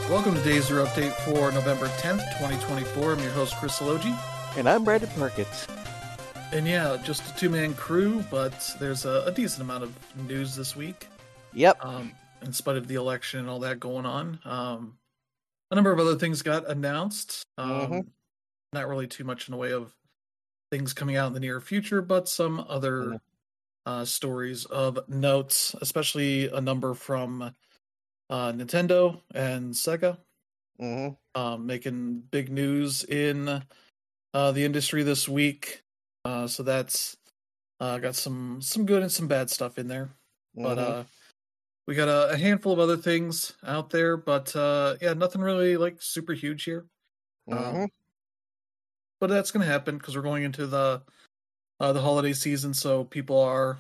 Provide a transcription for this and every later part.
Welcome to Day Zero Update for November 10th, 2024. I'm your host, Chris Elogi. And I'm Brandon Perkins. And yeah, just a two-man crew, but there's a decent amount of news this week. Yep. In spite of the election and all that going on. A number of other things got announced. Not really too much in the way of things coming out in the near future, but some other stories of notes, especially a number from Nintendo and Sega, making big news in the industry this week. So that's got some good and some bad stuff in there. But we got a handful of other things out there, but yeah, nothing really like super huge here. But that's going to happen because we're going into the holiday season, so people are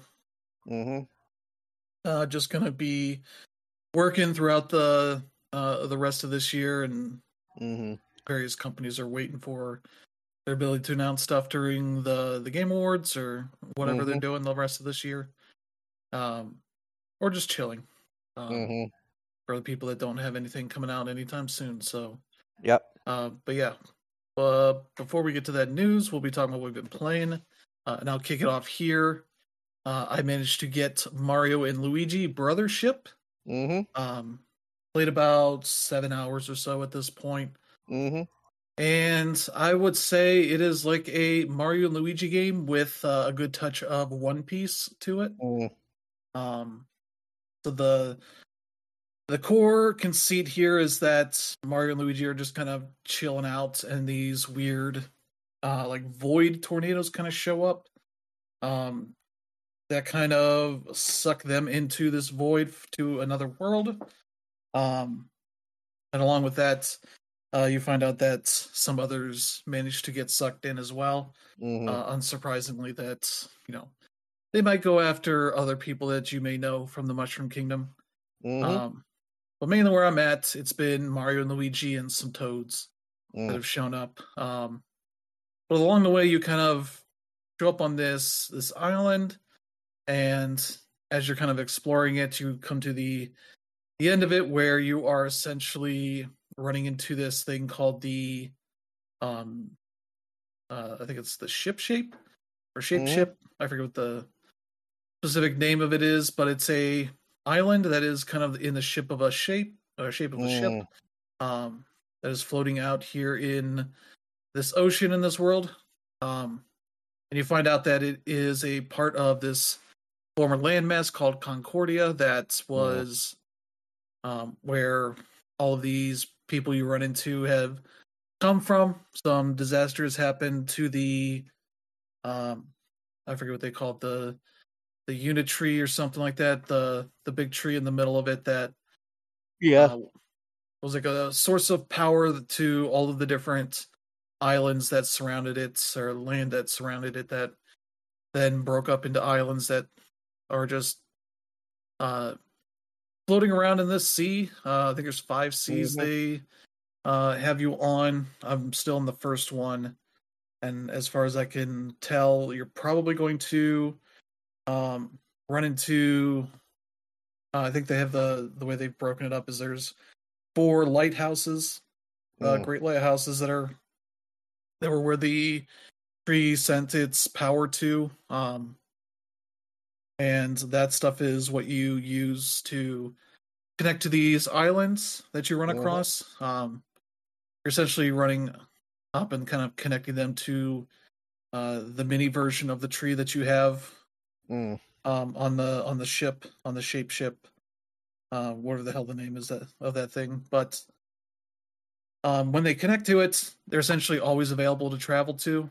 just going to be working throughout the rest of this year, and various companies are waiting for their ability to announce stuff during the Game Awards or whatever they're doing the rest of this year, or just chilling for the people that don't have anything coming out anytime soon. So Yep. But yeah, before we get to that news, we'll be talking about what we've been playing, and I'll kick it off here. I managed to get Mario and Luigi Brothership. Played about 7 hours or so at this point. And I would say it is like a Mario and Luigi game with a good touch of One Piece to it. So the core conceit here is that Mario and Luigi are just kind of chilling out, and these weird like void tornadoes kind of show up that kind of suck them into this void to another world. And along with that, you find out that some others manage to get sucked in as well. Unsurprisingly, that they might go after other people that you may know from the Mushroom Kingdom. But mainly where I'm at, it's been Mario and Luigi and some Toads that have shown up. But along the way, you kind of show up on this island, and as you're kind of exploring it, you come to the end of it, where you are essentially running into this thing called the I think it's the ship or shape ship. I forget what the specific name of it is, but it's a island that is kind of in the shape of a ship that is floating out here in this ocean in this world. And you find out that it is a part of this former landmass called Concordia that was where all of these people you run into have come from. Some disasters happened to the I forget what they call it, the unit tree or something like that, the big tree in the middle of it that was like a source of power to all of the different islands that surrounded it, or land that surrounded it, that then broke up into islands that are just floating around in this sea. I think there's 5 seas they have you on. I'm still in the first one, and as far as I can tell, you're probably going to run into I think they have the way they've broken it up is there's 4 lighthouses, great lighthouses that were where the tree sent its power to, and that stuff is what you use to connect to these islands that you run across. You're essentially running up and kind of connecting them to the mini version of the tree that you have on the ship, on the shape ship, whatever the hell the name is of that thing. But when they connect to it, they're essentially always available to travel to,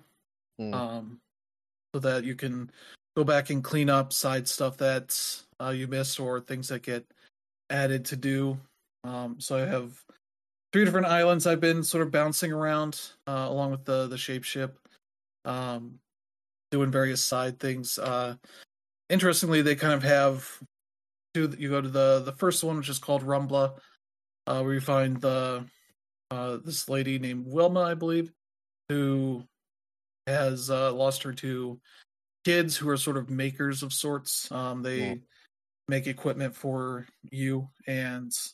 so that you can go back and clean up side stuff that you missed, or things that get added to do. So I have 3 different islands I've been sort of bouncing around along with the shape ship, doing various side things. Interestingly, they kind of have 2. You go to the first one, which is called Rumbla, where you find this lady named Wilma, I believe, who has lost her 2 kids who are sort of makers of sorts. They make equipment for you, and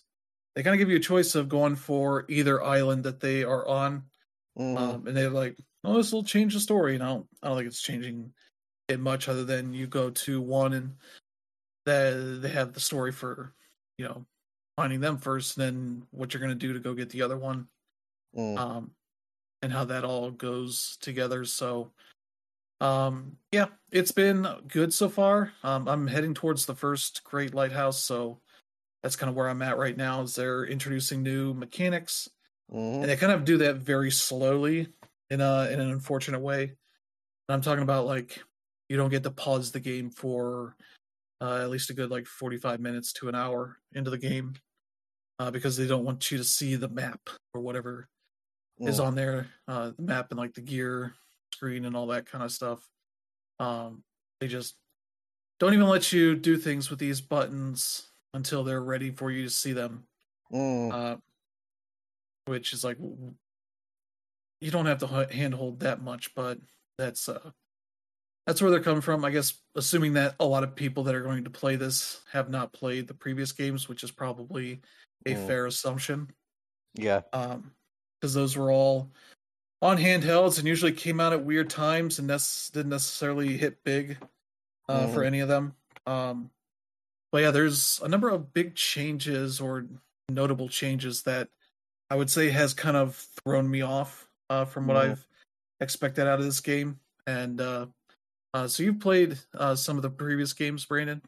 they kind of give you a choice of going for either island that they are on, Mm-hmm. and they're like, "Oh, this will change the story." I don't think it's changing it much, other than you go to one and they have the story for, you know, finding them first, and then what you're gonna do to go get the other one, Mm. um, and how that all goes together. So, yeah, it's been good so far. I'm heading towards the first Great Lighthouse, so that's kind of where I'm at right now. Is they're introducing new mechanics, Mm-hmm. and they kind of do that very slowly in an unfortunate way. And I'm talking about like you don't get to pause the game for at least a good like 45 minutes to an hour into the game, because they don't want you to see the map or whatever is Mm. on there, the map and like the gear screen and all that kind of stuff. They just don't even let you do things with these buttons until they're ready for you to see them, Mm. uh, which is like you don't have to handhold that much, but that's uh, that's where they're coming from. I guess assuming that a lot of people that are going to play this have not played the previous games, which is probably a Mm. fair assumption. Yeah. Because those were all on handhelds and usually came out at weird times and didn't necessarily hit big for Mm-hmm. any of them. But yeah, there's a number of big changes or notable changes that I would say has kind of thrown me off from what Mm-hmm. I've expected out of this game. And so you've played some of the previous games, Brandon?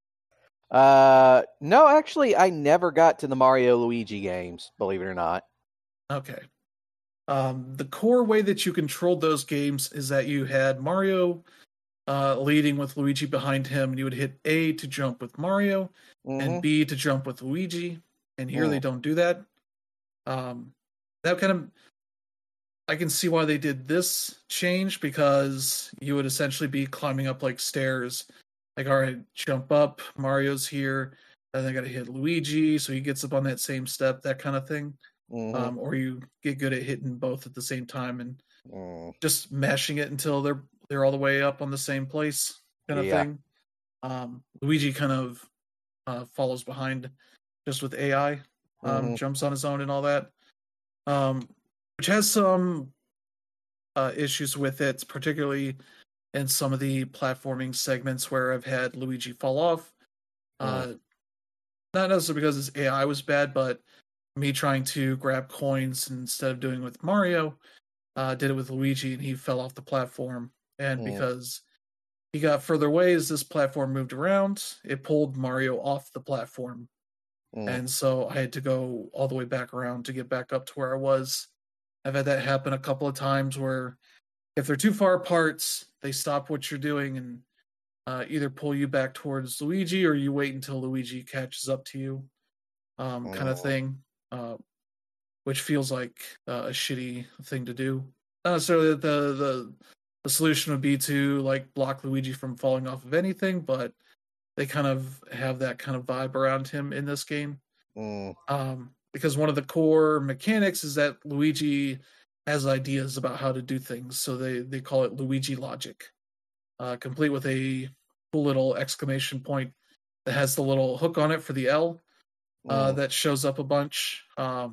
No, actually, I never got to the Mario Luigi games, believe it or not. Okay. The core way that you controlled those games is that you had Mario leading with Luigi behind him, and you would hit A to jump with Mario and Mm-hmm. B to jump with Luigi. And here they Mm. don't do that. Um, that kind of I can see why they did this change, because you would essentially be climbing up like stairs. Like, all right, jump up, Mario's here, and then got to hit Luigi, so he gets up on that same step, that kind of thing. Mm-hmm. Or you get good at hitting both at the same time and Mm. just mashing it until they're all the way up on the same place, kind of Yeah. thing. Luigi kind of follows behind just with AI, Mm-hmm. jumps on his own and all that, um, which has some issues with it, particularly in some of the platforming segments where I've had Luigi fall off. Mm. Uh, Not necessarily because his AI was bad, but me trying to grab coins instead of doing it with Mario, did it with Luigi and he fell off the platform. And Mm. because he got further away as this platform moved around, it pulled Mario off the platform. Mm. And so I had to go all the way back around to get back up to where I was. I've had that happen a couple of times where if they're too far apart, they stop what you're doing and either pull you back towards Luigi or you wait until Luigi catches up to you, kind of Mm. thing, uh, which feels like a shitty thing to do. Not necessarily that the solution would be to like block Luigi from falling off of anything, but they kind of have that kind of vibe around him in this game. Mm. Because one of the core mechanics is that Luigi has ideas about how to do things, so they call it Luigi logic, complete with a cool little exclamation point that has the little hook on it for the L, Mm. that shows up a bunch,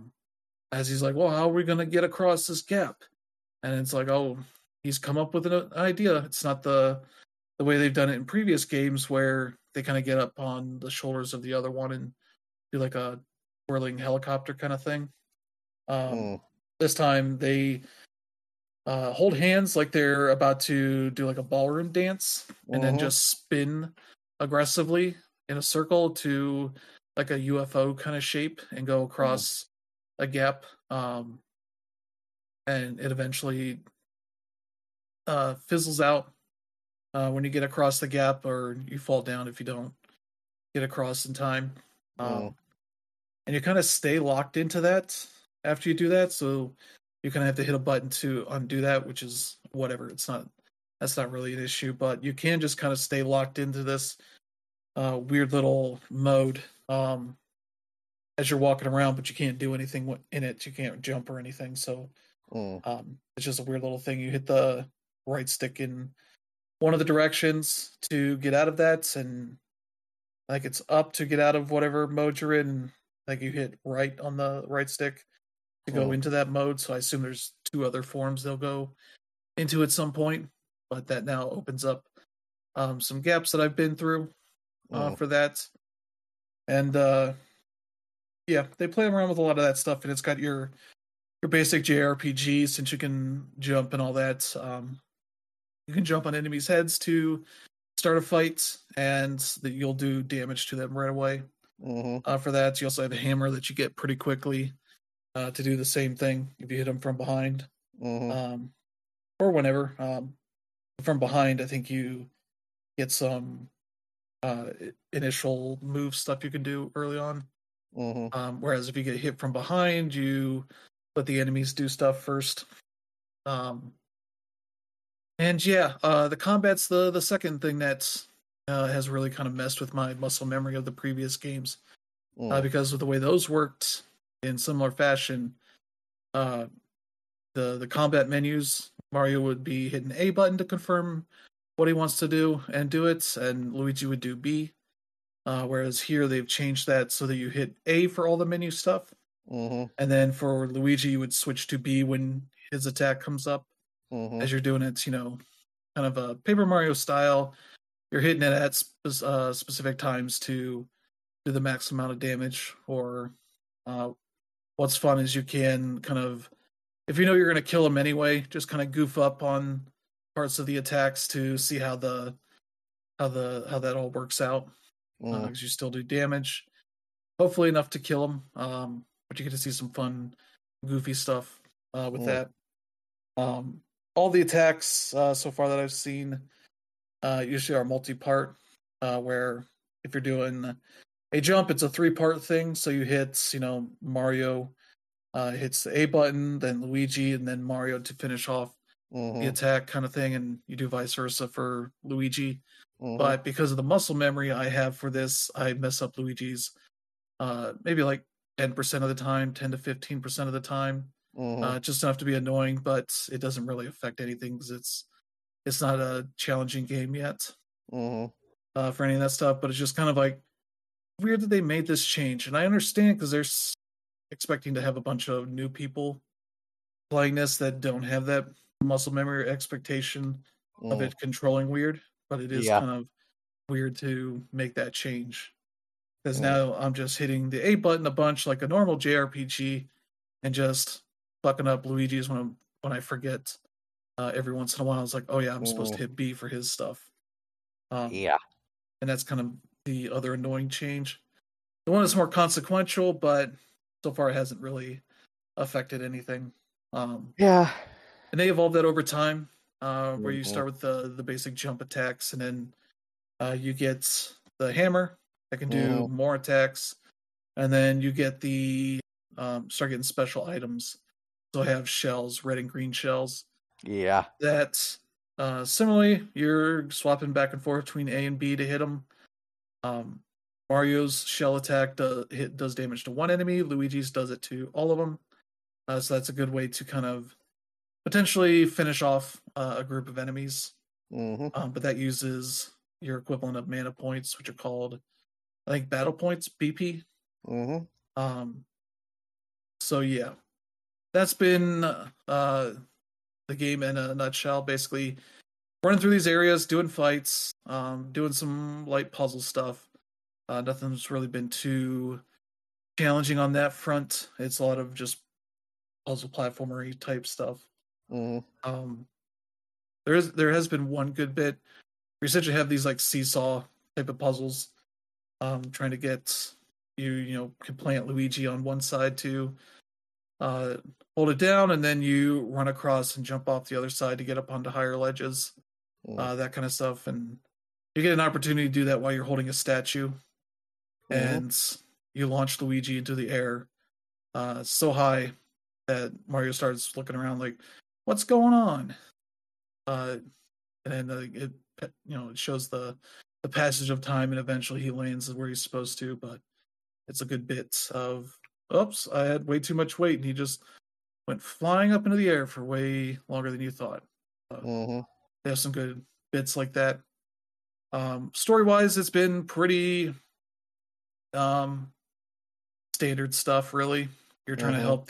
as he's like, "Well, how are we gonna get across this gap?" And it's like, "Oh, he's come up with an idea." It's not the way they've done it in previous games, where they kind of get up on the shoulders of the other one and do like a whirling helicopter kind of thing. Um, Mm. this time they hold hands like they're about to do like a ballroom dance, and then Mm-hmm. just spin aggressively in a circle to like a UFO kind of shape and go Mm. across a gap. And it eventually fizzles out when you get across the gap, or you fall down if you don't get across in time. Mm. Um, and you kind of stay locked into that after you do that. So you kind of have to hit a button to undo that, which is whatever. That's not really an issue, but you can just kind of stay locked into this weird little mode as you're walking around, but you can't do anything in it. You can't jump or anything. So Mm. it's just a weird little thing. You hit the right stick in one of the directions to get out of that, and like it's up to get out of whatever mode you're in. Like you hit right on the right stick to go into that mode. So I assume there's 2 other forms they'll go into at some point, but that now opens up some gaps that I've been through for that. And yeah, they play around with a lot of that stuff, and it's got your basic JRPG since you can jump and all that. You can jump on enemies' heads to start a fight, and that you'll do damage to them right away. For that, you also have a hammer that you get pretty quickly to do the same thing if you hit them from behind, or whenever. From behind, I think you get some initial move stuff you can do early on. Whereas if you get hit from behind, you let the enemies do stuff first. And yeah, the combat's the second thing that has really kind of messed with my muscle memory of the previous games. Because of the way those worked in similar fashion, the combat menus, Mario would be hitting A button to confirm what he wants to do and do it, and Luigi would do B. Whereas here they've changed that so that you hit A for all the menu stuff, and then for Luigi you would switch to B when his attack comes up. As you're doing it, kind of a Paper Mario style. You're hitting it at specific times to do the max amount of damage. Or what's fun is you can kind of, if you know you're going to kill him anyway, just kind of goof up on parts of the attacks to see how that all works out. Because you still do damage, hopefully enough to kill him. But you get to see some fun, goofy stuff with that. All the attacks so far that I've seen usually are multi-part, where if you're doing a jump, it's a 3-part thing. So you hit, Mario hits the A button, then Luigi, and then Mario to finish off the attack kind of thing, and you do vice versa for Luigi. But because of the muscle memory I have for this, I mess up Luigi's maybe like 10% of the time, 10 to 15% of the time. Just enough to be annoying, but it doesn't really affect anything because it's not a challenging game yet for any of that stuff. But it's just kind of like weird that they made this change, and I understand because they're expecting to have a bunch of new people playing this that don't have that muscle memory or expectation of it controlling weird. But it is kind of weird to make that change because now I'm just hitting the A button a bunch like a normal JRPG and just fucking up Luigi's when I forget every once in a while. It's like, oh yeah, I'm supposed to hit B for his stuff. And that's kind of the other annoying change. The one that's more consequential, but so far it hasn't really affected anything. And they evolved that over time, where you start with the basic jump attacks, and then you get the hammer that can do more attacks, and then you get the start getting special items. So I have shells, red and green shells. That similarly, you're swapping back and forth between A and B to hit them. Mario's shell attack does damage to one enemy. Luigi's does it to all of them. So that's a good way to kind of potentially finish off a group of enemies. But that uses your equivalent of mana points, which are called, I think, battle points, BP. So yeah, that's been the game in a nutshell. Basically, running through these areas, doing fights, doing some light puzzle stuff. Nothing's really been too challenging on that front. It's a lot of just puzzle platformery type stuff. There has been one good bit where you essentially have these like seesaw type of puzzles, trying to get you can plant Luigi on one side to hold it down, and then you run across and jump off the other side to get up onto higher ledges, that kind of stuff. And you get an opportunity to do that while you're holding a statue, and you launch Luigi into the air so high that Mario starts looking around like, what's going on? And then it shows the passage of time, and eventually he lands where he's supposed to. But it's a good bit of, oops, I had way too much weight, and he just went flying up into the air for way longer than you thought. They have some good bits like that. Story-wise, it's been pretty standard stuff. Really, you're trying to Mm-hmm. help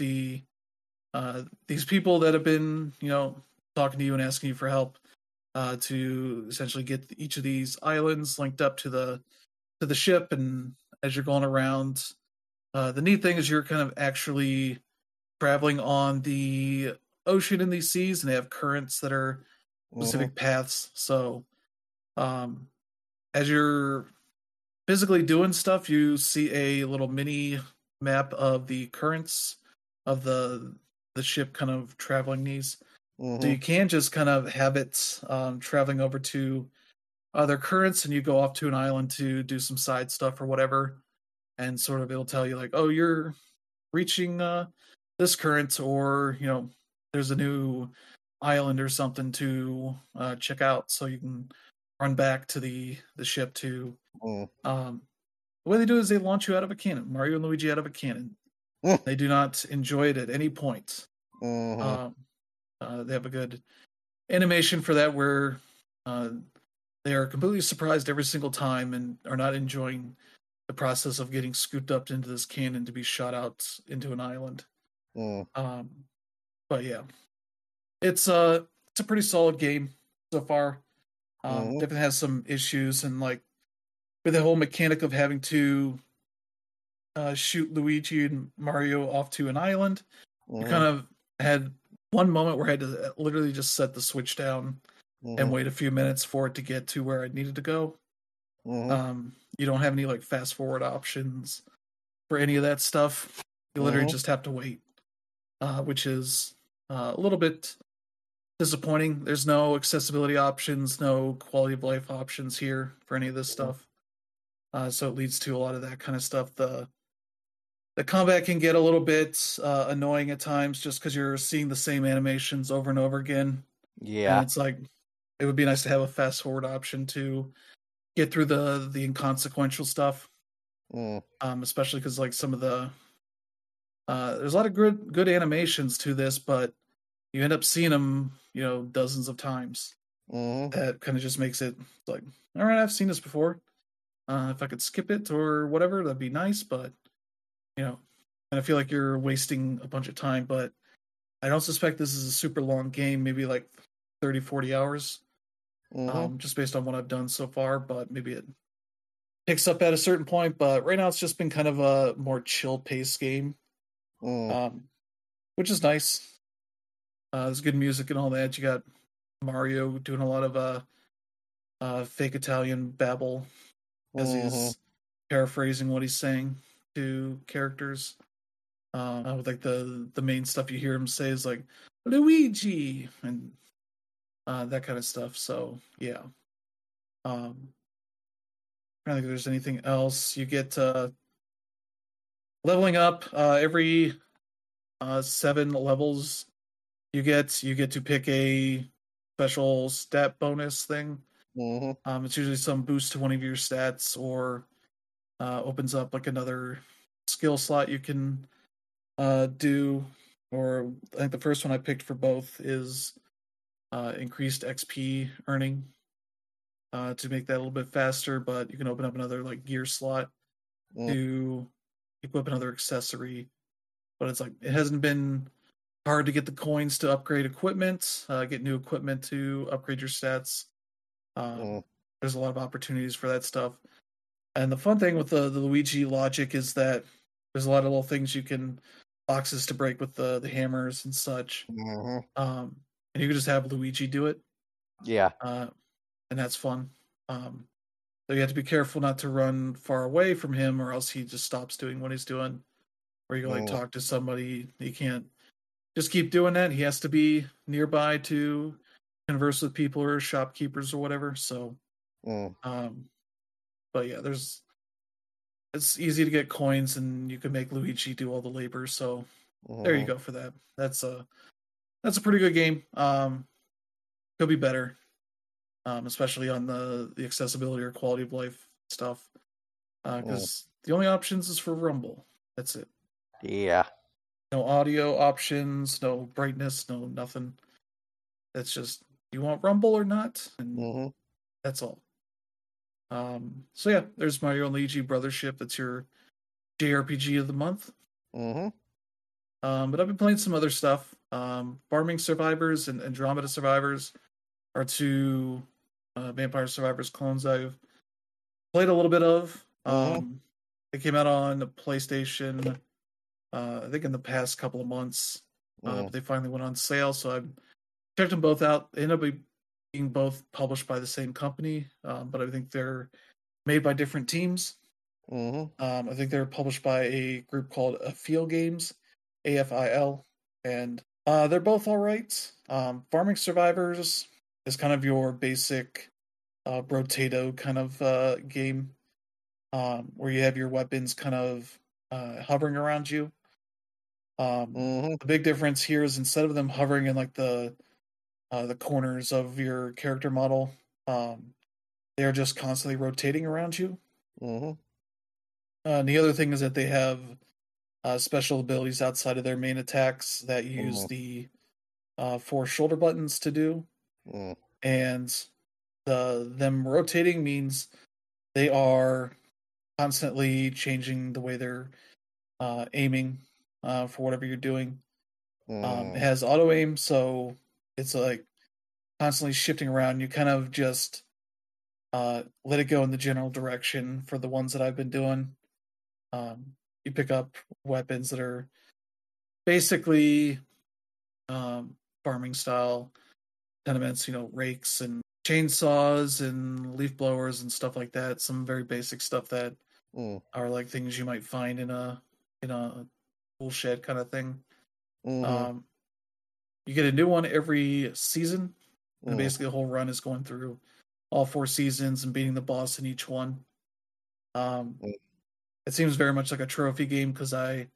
these people that have been, talking to you and asking you for help, to essentially get each of these islands linked up to the ship. And as you're going around, the neat thing is you're kind of actually traveling on the ocean in these seas, and they have currents that are Mm-hmm. specific paths. So, um, as you're physically doing stuff, you see a little mini map of the currents of the ship kind of traveling these. So Mm-hmm. you can just kind of have it traveling over to other currents, and you go off to an island to do some side stuff or whatever, and sort of it'll tell you like, oh, you're reaching this current, or there's a new island or something to check out, so you can run back to the ship to. Um, the way they do it is they launch you out of a cannon, Mario and Luigi out of a cannon. They do not enjoy it at any point. Mm-hmm. Um, they have a good animation for that where uh, they are completely surprised every single time and are not enjoying the process of getting scooped up into this cannon to be shot out into an island. Mm. Um, but yeah, it's a pretty solid game so far. Mhm. Definitely has some issues, and like with the whole mechanic of having to shoot Luigi and Mario off to an island. You kind Mhm. of had one moment where I had to literally just set the switch down and Mhm. wait a few minutes for it to get to where I needed to go. Mhm. You don't have any like fast forward options for any of that stuff. You literally Mhm. just have to wait, which is a little bit disappointing. There's no accessibility options, no quality of life options here for any of this stuff. So it leads to a lot of that kind of stuff. The combat can get a little bit annoying at times just because you're seeing the same animations over and over again. And Yeah. it's like it would be nice to have a fast forward option to get through the inconsequential stuff. Mm. Especially because like some of the there's a lot of good animations to this, but you end up seeing them dozens of times. Mhm. That kind of just makes it like, all right, I've seen this before. If I could skip it or whatever, that'd be nice. But and I feel like you're wasting a bunch of time. But I don't suspect this is a super long game, maybe like 30, 40 hours, Mhm. just based on what I've done so far. But maybe it picks up at a certain point. But right now, it's just been kind of a more chill pace game, Mm. um, which is nice. There's good music and all that. You got Mario doing a lot of fake Italian babble as Mhm. he's paraphrasing what he's saying to characters. With like the main stuff you hear him say is like Luigi and that kind of stuff. So yeah, um, I don't think there's anything else. You get leveling up every 7 levels. You get to pick a special stat bonus thing. Mhm. It's usually some boost to one of your stats, or opens up like another skill slot you can do. Or I think the first one I picked for both is increased XP earning to make that a little bit faster. But you can open up another like gear slot Mm. to equip another accessory. But it's like it hasn't been hard to get the coins to upgrade equipment, get new equipment to upgrade your stats. Mm. There's a lot of opportunities for that stuff. And the fun thing with the Luigi logic is that there's a lot of little things you can boxes to break with the hammers and such. Mhm. And you can just have Luigi do it, Yeah. uh, and that's fun. Um, so you have to be careful not to run far away from him, or else he just stops doing what he's doing. Or you can like Mm. talk to somebody. He can't just keep doing that. He has to be nearby to converse with people or shopkeepers or whatever. So, Mm. um, but yeah, it's easy to get coins, and you can make Luigi do all the labor. So there you Mhm. go for that. That's a pretty good game. Could be better, especially on the accessibility or quality of life stuff. Mm. Because the only options is for Rumble. That's it. Yeah. No audio options, no brightness, no nothing. That's just you want Rumble or not, and Mhm. that's all. So yeah, there's Mario and Luigi Brothership. That's your JRPG of the month. Mm-hmm. But I've been playing some other stuff. Farming Survivors and Andromeda Survivors are two Vampire Survivors clones I've played a little bit of. They came out on the PlayStation, I think in the past couple of months, but they finally went on sale, so I've checked them both out. They end up being both published by the same company, but I think they're made by different teams. I think they're published by a group called Afil Games, AFIL, and they're both all right. Farming Survivors is kind of your basic Brotato kind of game, where you have your weapons kind of hovering around you. The big difference here is instead of them hovering in like the corners of your character model, they are just constantly rotating around you. And the other thing is that they have special abilities outside of their main attacks that use the 4 shoulder buttons to do. And them rotating means they are constantly changing the way they're aiming for whatever you're doing. It has auto aim, so it's like constantly shifting around. You kind of just let it go in the general direction for the ones that I've been doing. You pick up weapons that are basically farming style tenements, rakes and chainsaws and leaf blowers and stuff like that. Some very basic stuff that are like things you might find in a tool shed kind of thing. You get a new one every season, and basically the whole run is going through all 4 seasons and beating the boss in each one. It seems very much like a trophy game because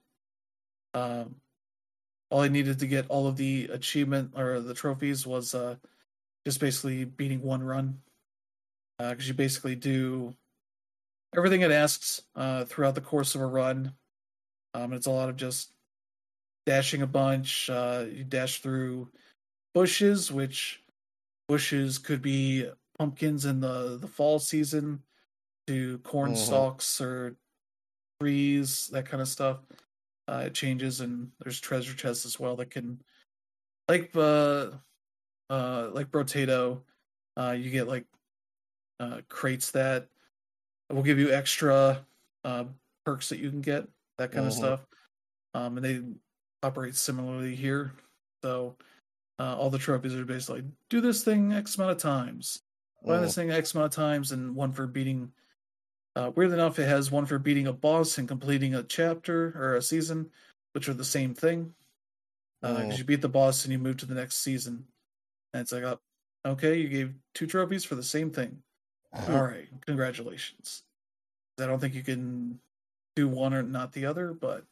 all I needed to get all of the achievement or the trophies was just basically beating one run. Because you basically do everything it asks throughout the course of a run. It's a lot of just dashing a bunch. You dash through bushes, which bushes could be pumpkins in the fall season to corn stalks or trees, that kind of stuff. It changes, and there's treasure chests as well that can, like Brotato, you get like crates that will give you extra perks that you can get, that kind of stuff. And they operate similarly here. So all the trophies are basically do this thing X amount of times, find this thing X amount of times, and one for beating. Weirdly enough, it has one for beating a boss and completing a chapter or a season, which are the same thing. Because you beat the boss and you move to the next season. And it's like, oh, okay, you gave 2 trophies for the same thing. All right, congratulations. I don't think you can do one or not the other, but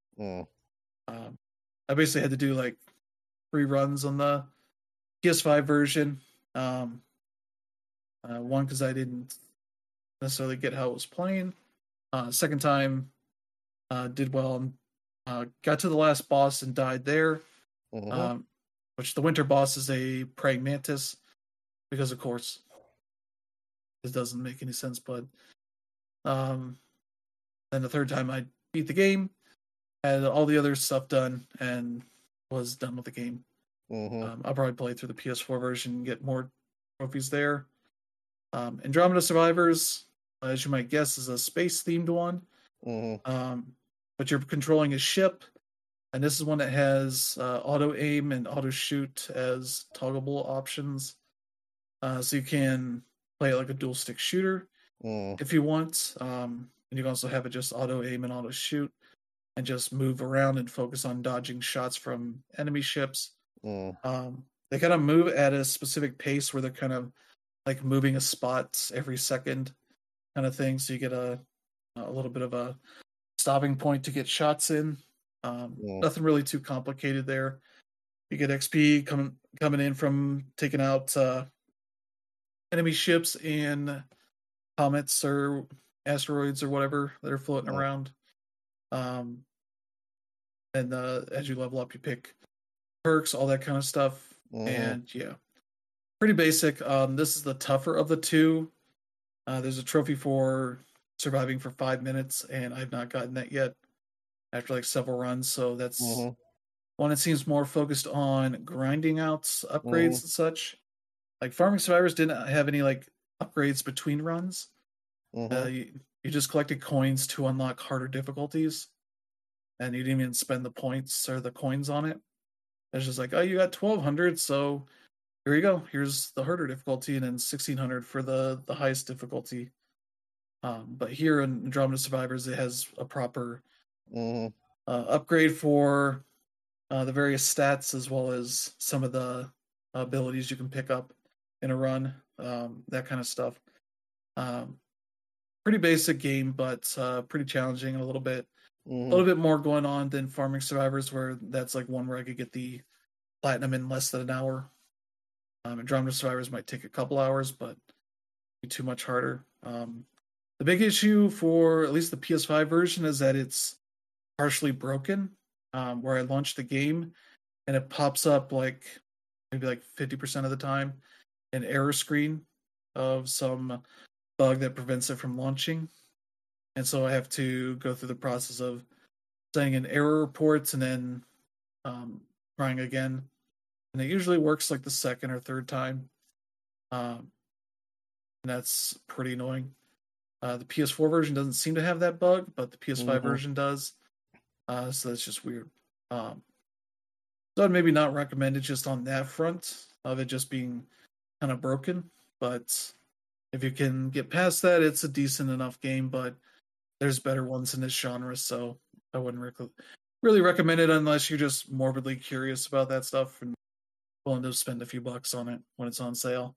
I basically had to do like 3 runs on the PS5 version. One because I didn't necessarily get how it was playing. Second time, did well. Got to the last boss and died there. Which the winter boss is a praying mantis, because of course it doesn't make any sense. But then the third time I beat the game, had all the other stuff done, and was done with the game. I'll probably play through the PS4 version and get more trophies there. Andromeda Survivors, as you might guess, is a space-themed one. But you're controlling a ship, and this is one that has auto-aim and auto-shoot as toggleable options. So you can play it like a dual-stick shooter if you want. And you can also have it just auto-aim and auto-shoot and just move around and focus on dodging shots from enemy ships. They kind of move at a specific pace where they're kind of like moving a spot every second kind of thing. So you get a little bit of a stopping point to get shots in. Nothing really too complicated there. You get XP coming in from taking out enemy ships and comets or asteroids or whatever that are floating around. And as you level up, you pick perks, all that kind of stuff. And yeah, pretty basic. This is the tougher of the 2. There's a trophy for surviving for 5 minutes, and I've not gotten that yet after like several runs. So that's one that seems more focused on grinding out upgrades and such. Like Farming Survivors didn't have any like upgrades between runs. You just collected coins to unlock harder difficulties, and you didn't even spend the points or the coins on it. It's just like, oh, you got 1200, so here you go. Here's the harder difficulty, and then 1600 for the highest difficulty. But here in Andromeda Survivors, it has a proper upgrade for the various stats, as well as some of the abilities you can pick up in a run, that kind of stuff. Pretty basic game, but pretty challenging and a little bit more going on than Farming Survivors, where that's like one where I could get the platinum in less than an hour. Andromeda Survivors might take a couple hours, but be too much harder. The big issue for at least the PS5 version is that it's partially broken. Where I launch the game and it pops up like maybe like 50% of the time an error screen of some bug that prevents it from launching. And so I have to go through the process of sending in error reports and then trying again. And it usually works like the second or third time. And that's pretty annoying. The PS4 version doesn't seem to have that bug, but the PS5 version does. So that's just weird. So I'd maybe not recommend it just on that front of it just being kind of broken. But if you can get past that, it's a decent enough game. But there's better ones in this genre, so I wouldn't really recommend it unless you're just morbidly curious about that stuff and willing to spend a few bucks on it when it's on sale.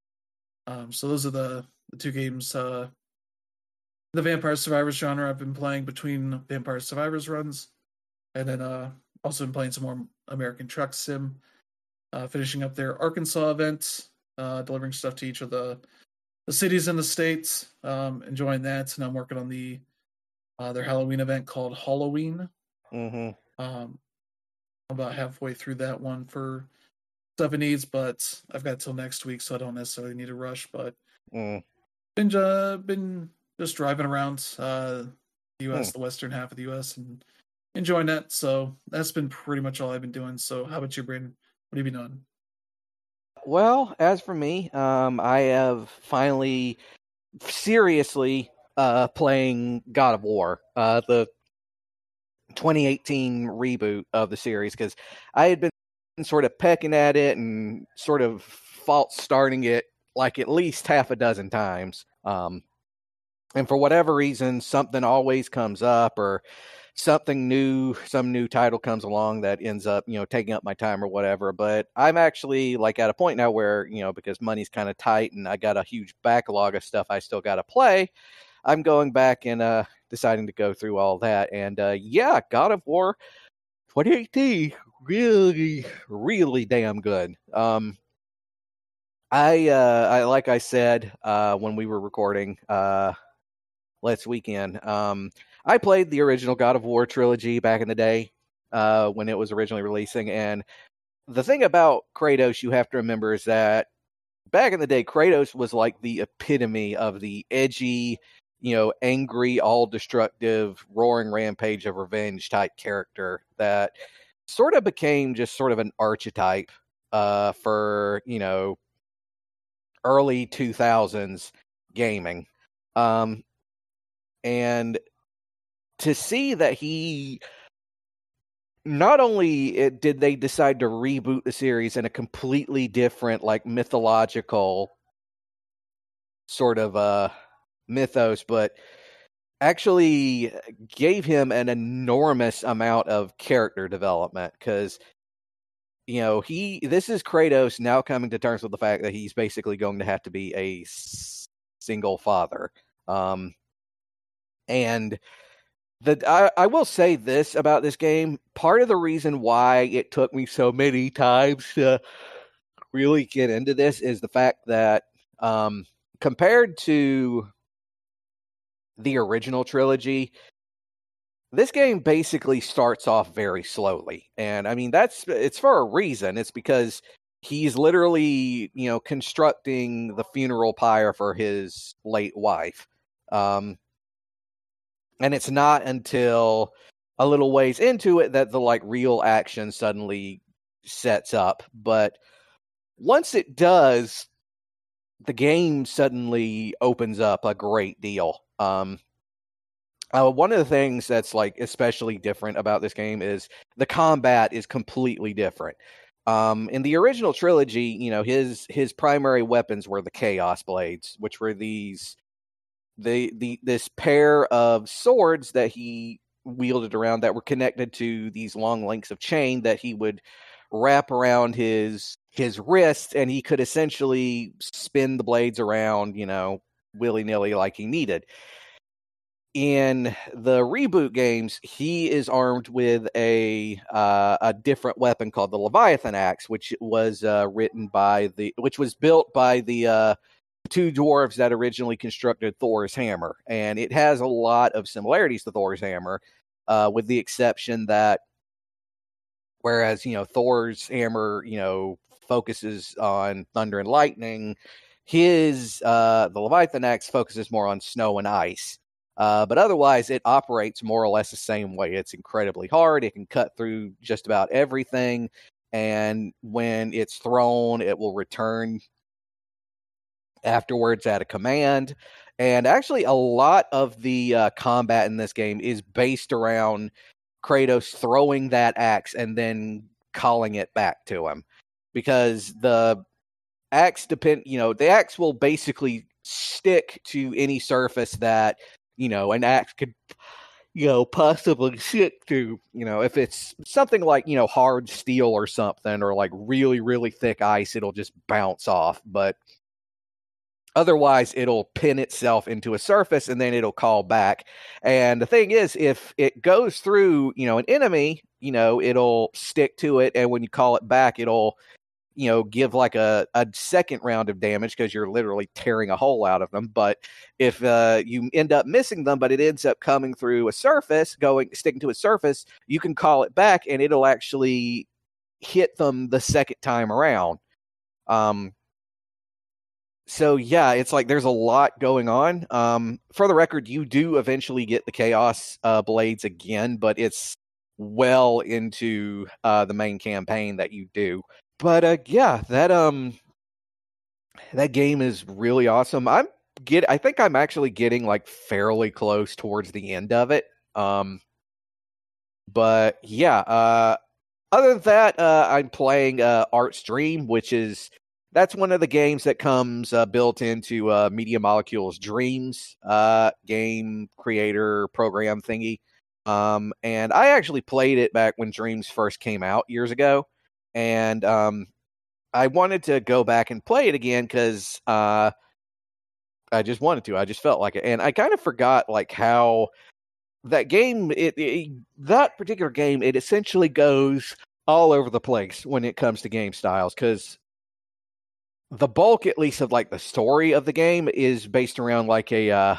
So those are the two games. The Vampire Survivors genre I've been playing between Vampire Survivors runs, and then also been playing some more American Truck Sim, finishing up their Arkansas event, delivering stuff to each of the cities in the states, enjoying that. And I'm working on their Halloween event called Halloween. I'm about halfway through that one for stuff it needs, but I've got till next week, so I don't necessarily need to rush. But been just driving around the U.S., the western half of the U.S., and enjoying that. So that's been pretty much all I've been doing. So how about you, Brandon? What have you been doing? Well, as for me, I have finally seriously playing God of War, the 2018 reboot of the series, because I had been sort of pecking at it and sort of false starting it like at least half a dozen times. And for whatever reason, something always comes up, or something new, some new title comes along that ends up, taking up my time or whatever. But I'm actually like at a point now where, because money's kind of tight and I got a huge backlog of stuff I still got to play, I'm going back and deciding to go through all that. And yeah, God of War 2018, really, really damn good. I like I said when we were recording last weekend, I played the original God of War trilogy back in the day when it was originally releasing. And the thing about Kratos you have to remember is that back in the day, Kratos was like the epitome of the edgy, angry, all-destructive, roaring rampage of revenge type character that sort of became just sort of an archetype for, early 2000s gaming. And to see that he not only did they decide to reboot the series in a completely different, like, mythological sort of mythos, but actually gave him an enormous amount of character development, because this is Kratos now coming to terms with the fact that he's basically going to have to be a single father. And I will say this about this game. Part of the reason why it took me so many times to really get into this is the fact that compared to the original trilogy, this game basically starts off very slowly. And I mean, it's for a reason. It's because he's literally, constructing the funeral pyre for his late wife. And it's not until a little ways into it that the like real action suddenly sets up. But once it does, the game suddenly opens up a great deal. One of the things that's like especially different about this game is the combat is completely different. In the original trilogy, you know, his primary weapons were the Chaos Blades, which were this pair of swords that he wielded around that were connected to these long links of chain that he would wrap around his wrist, and he could essentially spin the blades around, you know, willy-nilly like he needed. In the reboot games, he is armed with a different weapon called the Leviathan Axe, which was built by the two dwarves that originally constructed Thor's hammer, and it has a lot of similarities to Thor's hammer, with the exception that whereas, you know, Thor's hammer, you know, focuses on thunder and lightning, the Leviathan Axe focuses more on snow and ice. But otherwise, it operates more or less the same way. It's incredibly hard. It can cut through just about everything. And when it's thrown, it will return afterwards at a command. And actually, a lot of the combat in this game is based around Kratos throwing that axe and then calling it back to him. Because the axe the axe will basically stick to any surface that, you know, an axe could, you know, possibly stick to. You know, if it's something like, you know, hard steel or something, or like really, really thick ice, it'll just bounce off. But otherwise, it'll pin itself into a surface and then it'll call back. And the thing is, if it goes through, you know, an enemy, you know, it'll stick to it. And when you call it back, it'll, you know, give like a second round of damage because you're literally tearing a hole out of them. But if you end up missing them, but it ends up coming through a surface, sticking to a surface, you can call it back and it'll actually hit them the second time around. So yeah, it's like there's a lot going on. For the record, you do eventually get the Chaos Blades again, but it's well into the main campaign that you do. But yeah, that game is really awesome. I think I'm actually getting like fairly close towards the end of it. But yeah, other than that, I'm playing Art's Dream, that's one of the games that comes built into Media Molecule's Dreams game creator program thingy. And I actually played it back when Dreams first came out years ago. And I wanted to go back and play it again because I just wanted to. I just felt like it. And I kind of forgot like how that game, that particular game, it essentially goes all over the place when it comes to game styles, because the bulk, at least, of like the story of the game is based around like a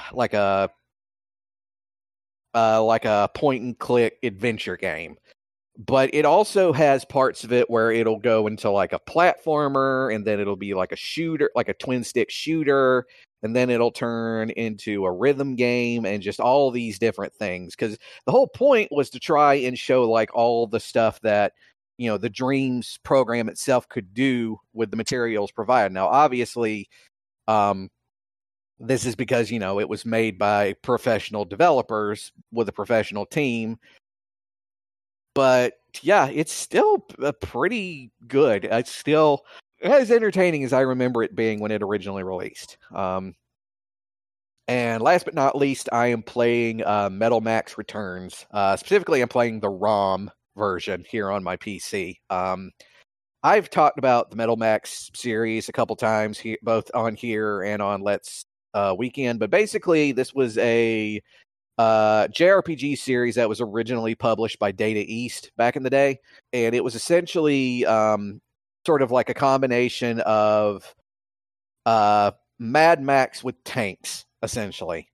point and click adventure game. But it also has parts of it where it'll go into like a platformer, and then it'll be like a shooter, like a twin stick shooter, and then it'll turn into a rhythm game, and just all these different things. Because the whole point was to try and show like all the stuff that, you know, the Dreams program itself could do with the materials provided. Now, obviously, this is because, you know, it was made by professional developers with a professional team. But yeah, it's still pretty good. It's still as entertaining as I remember it being when it originally released. And last but not least, I am playing Metal Max Returns. Specifically, I'm playing the ROM version here on my PC. I've talked about the Metal Max series a couple times, both on here and on Let's Weekend. But basically, this was a JRPG series that was originally published by Data East back in the day, and it was essentially sort of like a combination of Mad Max with tanks, essentially.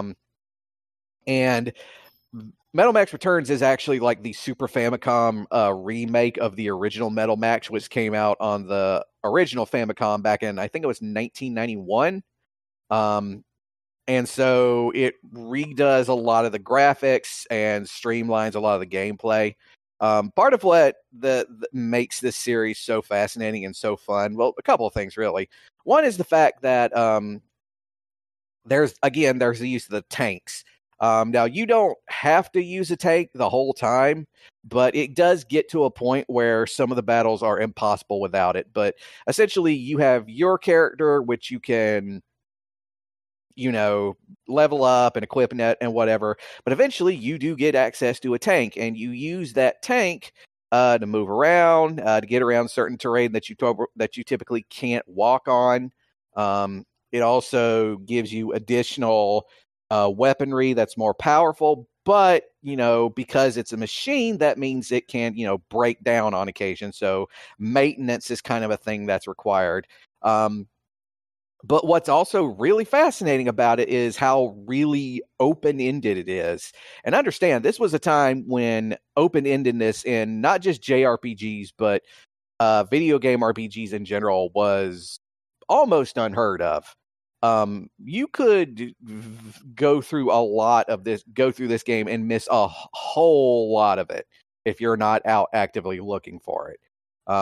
And Metal Max Returns is actually like the Super Famicom remake of the original Metal Max, which came out on the original Famicom back in, I think it was 1991. And so it redoes a lot of the graphics and streamlines a lot of the gameplay. Part of what makes this series so fascinating and so fun, well, a couple of things really. One is the fact that there's the use of the tanks. Now, you don't have to use a tank the whole time, but it does get to a point where some of the battles are impossible without it. But essentially, you have your character, which you can, level up and equip and whatever. But eventually, you do get access to a tank, and you use that tank to move around, to get around certain terrain that you typically can't walk on. It also gives you additional weaponry that's more powerful, but because it's a machine, that means it can break down on occasion. So maintenance is kind of a thing that's required. But what's also really fascinating about it is how really open-ended it is. And understand, this was a time when open-endedness in not just JRPGs, but video game RPGs in general was almost unheard of. You could go through this game and miss a whole lot of it if you're not out actively looking for it.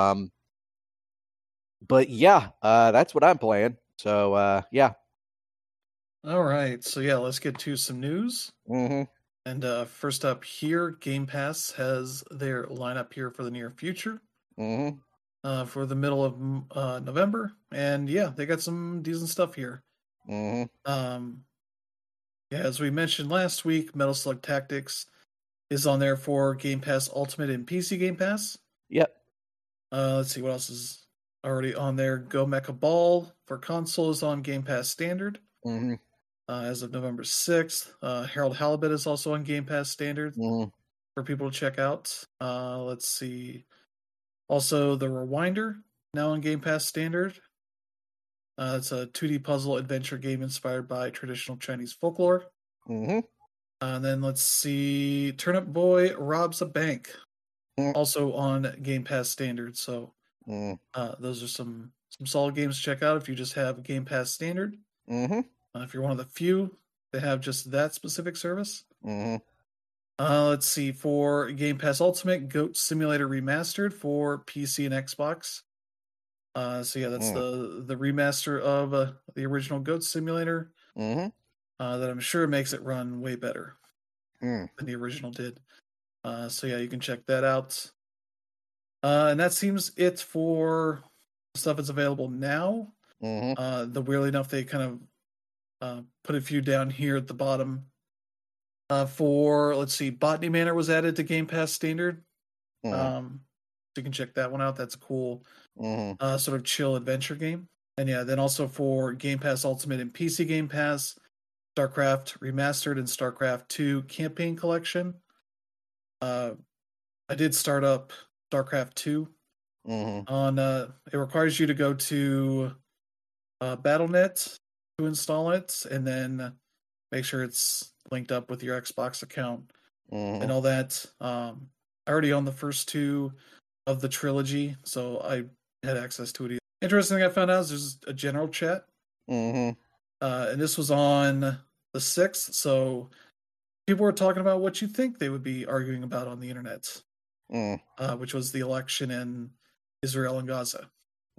But yeah, that's what I'm playing. So yeah. All right, so yeah, let's get to some news. Mm-hmm. And first up here, Game Pass has their lineup here for the near future. Mm-hmm. For the middle of November, and yeah, they got some decent stuff here. Mm-hmm. Yeah, as we mentioned last week, Metal Slug Tactics is on there for Game Pass Ultimate and PC Game Pass. Yep. Let's see what else is already on there. Go Mecha Ball for console is on Game Pass Standard. Mm-hmm. As of November 6th. Harold Halibut is also on Game Pass Standard for people to check out. Let's see. Also, The Rewinder, now on Game Pass Standard. It's a 2D puzzle adventure game inspired by traditional Chinese folklore. Mm-hmm. And then let's see. Turnip Boy Robs a Bank, also on Game Pass Standard. So those are some solid games to check out if you just have Game Pass Standard. Mm-hmm. If you're one of the few that have just that specific service. Mm-hmm. Let's see. For Game Pass Ultimate, Goat Simulator Remastered for PC and Xbox. So yeah, that's the remaster of the original Goat Simulator. That I'm sure makes it run way better than the original did. So yeah, you can check that out. And that seems it for stuff that's available now. Weirdly enough, they kind of put a few down here at the bottom. For let's see, Botany Manor was added to Game Pass Standard. So you can check that one out. That's a cool sort of chill adventure game. And yeah, then also for Game Pass Ultimate and PC Game Pass, StarCraft Remastered and StarCraft 2 Campaign Collection. I did start up StarCraft 2 on it requires you to go to Battle.net to install it, and then make sure it's linked up with your Xbox account and all that. I already own the first two of the trilogy, so I had access to it. Interesting thing I found out is there's a general chat. And this was on the 6th, so people were talking about what you think they would be arguing about on the internet, which was the election in Israel and Gaza,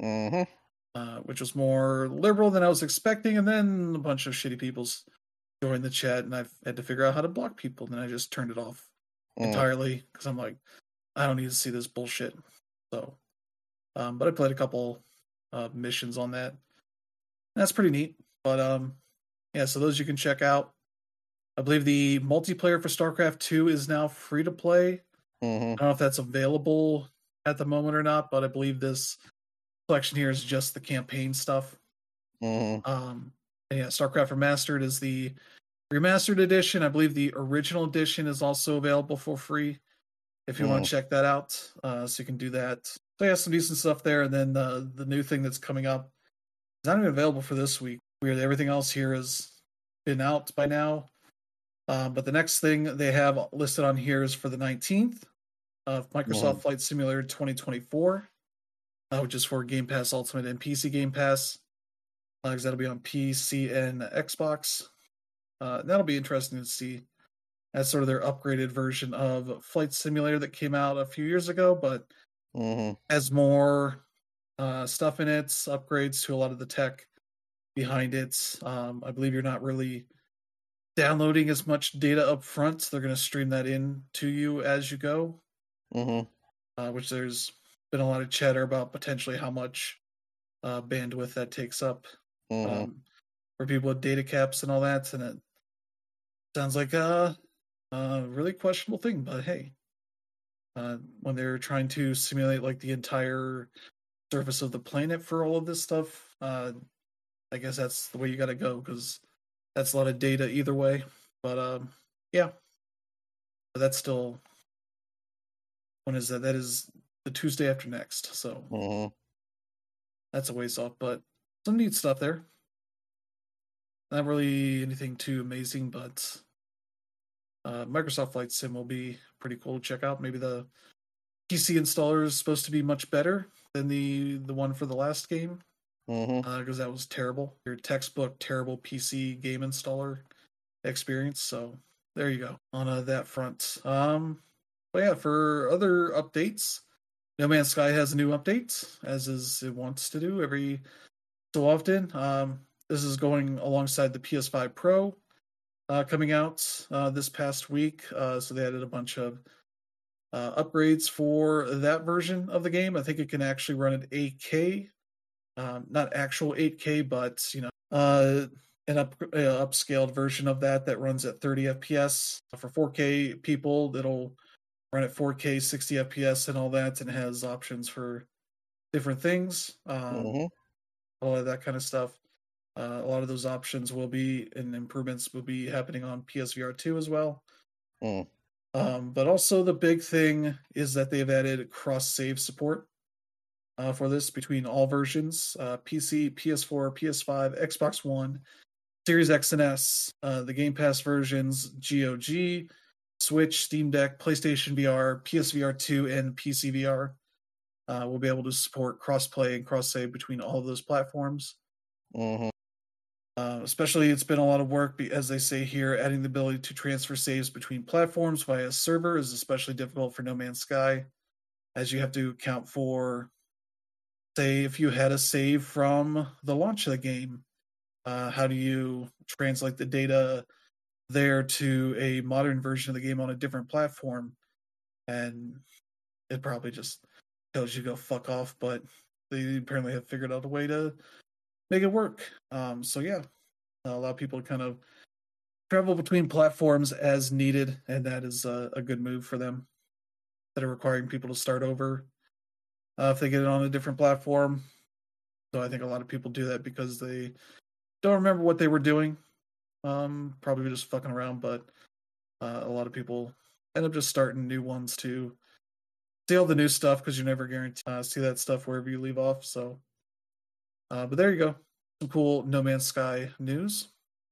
which was more liberal than I was expecting, and then a bunch of shitty people joined the chat, and I've had to figure out how to block people, and then I just turned it off entirely, because I'm like, I don't need to see this bullshit. So, but I played a couple missions on that. That's pretty neat. But yeah, so those you can check out. I believe the multiplayer for StarCraft 2 is now free to play. I don't know if that's available at the moment or not, but I believe this collection here is just the campaign stuff. And yeah, StarCraft Remastered is the remastered edition. I believe the original edition is also available for free if you want to check that out. So you can do that. So yeah, some decent stuff there. And then the new thing that's coming up is not even available for this week. Weird. Everything else here has been out by now. But the next thing they have listed on here is for the 19th of Microsoft Flight Simulator 2024, which is for Game Pass Ultimate and PC Game Pass. Because that'll be on PC and Xbox. That'll be interesting to see as sort of their upgraded version of Flight Simulator that came out a few years ago, but has more stuff in it, upgrades to a lot of the tech behind it. I believe you're not really downloading as much data up front. So they're going to stream that in to you as you go, which there's been a lot of chatter about potentially how much bandwidth that takes up for people with data caps and all that. And it sounds like a really questionable thing, but hey, when they're trying to simulate like the entire surface of the planet for all of this stuff, I guess that's the way you got to go because that's a lot of data either way. But yeah, but that's still, when is that? That is the Tuesday after next, so that's a ways off. But some neat stuff there. Not really anything too amazing, but Microsoft Flight Sim will be pretty cool to check out. Maybe the PC installer is supposed to be much better than the one for the last game, because that was terrible. Your textbook terrible PC game installer experience. So there you go on that front. But yeah, for other updates, No Man's Sky has a new update, as is it wants to do every so often. This is going alongside the PS5 Pro coming out this past week. So they added a bunch of upgrades for that version of the game. I think it can actually run at 8K, not actual 8K, but an upscaled version of that runs at 30 FPS. For 4K people, it'll run at 4K, 60 FPS, and all that, and has options for different things, all of that kind of stuff. A lot of those options will be, and improvements will be happening on PSVR 2 as well. But also the big thing is that they've added cross-save support for this between all versions, PC, PS4, PS5, Xbox One, Series X and S, the Game Pass versions, GOG, Switch, Steam Deck, PlayStation VR, PSVR 2, and PC VR. Will be able to support cross-play and cross-save between all of those platforms. Especially, it's been a lot of work, as they say here, adding the ability to transfer saves between platforms via a server is especially difficult for No Man's Sky, as you have to account for, say, if you had a save from the launch of the game, how do you translate the data there to a modern version of the game on a different platform? And it probably just tells you to go fuck off, but they apparently have figured out a way to make it work. So yeah, allow people to kind of travel between platforms as needed, and that is a good move for them. That are requiring people to start over if they get it on a different platform. So I think a lot of people do that because they don't remember what they were doing. Probably just fucking around, but a lot of people end up just starting new ones to see all the new stuff because you're never guaranteed to see that stuff wherever you leave off. So, but there you go. Some cool No Man's Sky news.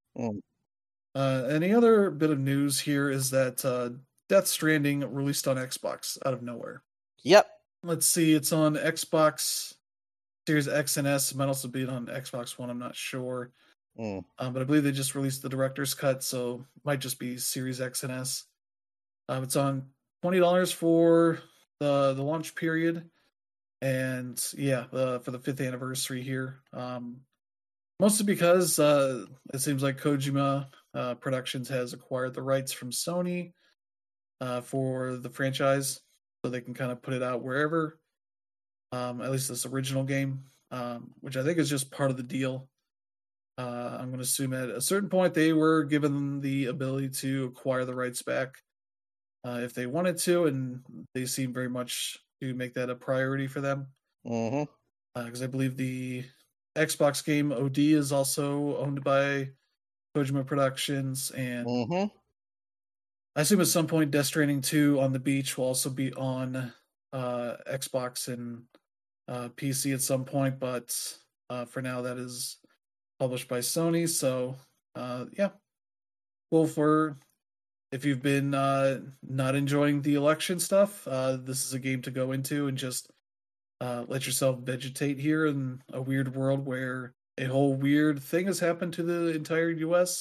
Any other bit of news here is that Death Stranding released on Xbox out of nowhere. Yep. Let's see, it's on Xbox Series X and S. It might also be on Xbox One, I'm not sure. But I believe they just released the director's cut, so it might just be Series X and S. It's on $20 for the launch period, and yeah, for the 5th anniversary here. Mostly because it seems like Kojima Productions has acquired the rights from Sony for the franchise, so they can kind of put it out wherever. At least this original game, which I think is just part of the deal. I'm going to assume at a certain point they were given the ability to acquire the rights back if they wanted to, and they seem very much to make that a priority for them. Because I believe the Xbox game OD is also owned by Kojima Productions, and I assume at some point Death Stranding 2 on the Beach will also be on Xbox and PC at some point, but for now that is published by Sony. So yeah, well, for if you've been not enjoying the election stuff, this is a game to go into and just let yourself vegetate here in a weird world where a whole weird thing has happened to the entire US.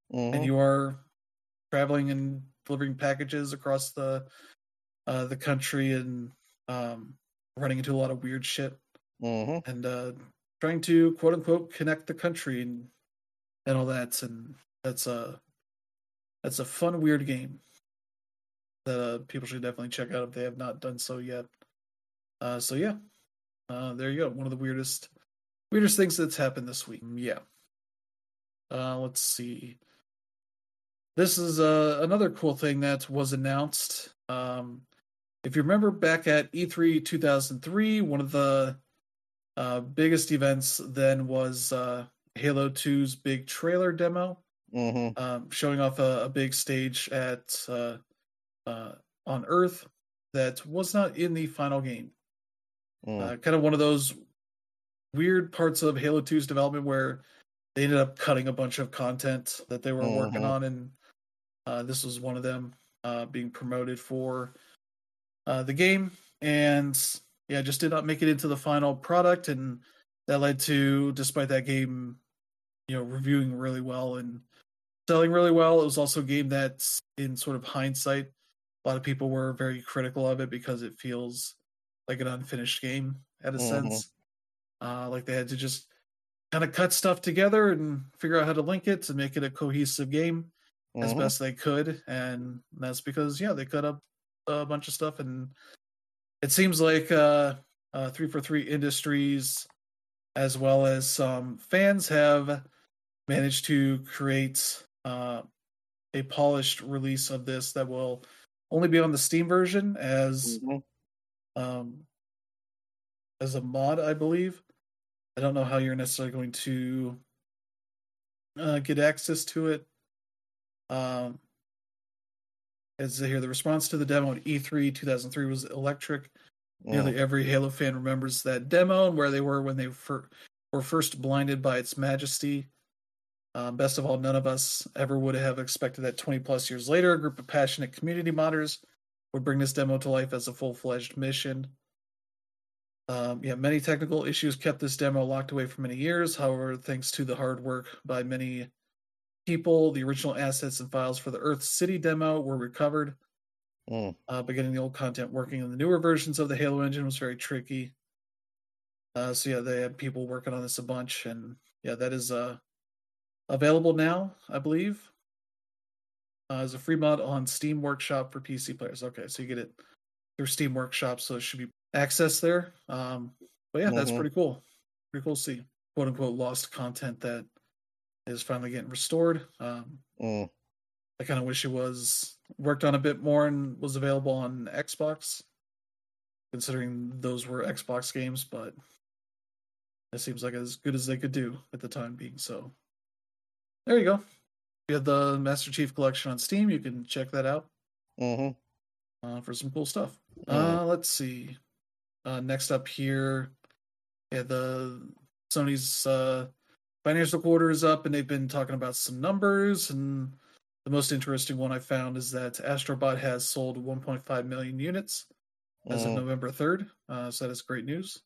and you are traveling and delivering packages across the country and running into a lot of weird shit and trying to quote unquote connect the country and all that. And that's a fun, weird game that people should definitely check out if they have not done so yet. So yeah, there you go. One of the weirdest things that's happened this week. Yeah. Let's see. This is another cool thing that was announced. If you remember back at E3 2003, one of the biggest events then was Halo 2's big trailer demo, showing off a big stage at on Earth that was not in the final game. Kind of one of those weird parts of Halo 2's development where they ended up cutting a bunch of content that they were working on, and this was one of them being promoted for the game, and yeah, just did not make it into the final product, and that led to, despite that game, reviewing really well and selling really well, it was also a game that, in sort of hindsight, a lot of people were very critical of it because it feels like an unfinished game at a sense. Like they had to just kind of cut stuff together and figure out how to link it to make it a cohesive game as best they could, and that's because they cut up a bunch of stuff, and it seems like 343 Industries as well as some fans have managed to create a polished release of this that will only be on the Steam version as a mod, I believe. I don't know how you're necessarily going to get access to it. As here, the response to the demo at E3 2003 was electric. Nearly every Halo fan remembers that demo and where they were when they were first blinded by its majesty. Best of all, none of us ever would have expected that 20 plus years later, a group of passionate community modders would bring this demo to life as a full-fledged mission. Many technical issues kept this demo locked away for many years. However, thanks to the hard work by many people, the original assets and files for the Earth City demo were recovered. But getting the old content working in the newer versions of the Halo engine was very tricky. They had people working on this a bunch, and that is available now, I believe, as a free mod on Steam Workshop for PC players. Okay, so you get it through Steam Workshop, so it should be access there. That's pretty cool. Pretty cool to see, quote unquote, lost content that is finally getting restored. I kind of wish it was worked on a bit more and was available on Xbox, considering those were Xbox games, but it seems like as good as they could do at the time being. So there you go. You have the Master Chief Collection on Steam. You can check that out for some cool stuff. Let's see. Next up here, the Sony's financial quarter is up, and they've been talking about some numbers, and the most interesting one I found is that Astro Bot has sold 1.5 million units as of November 3rd, so that is great news.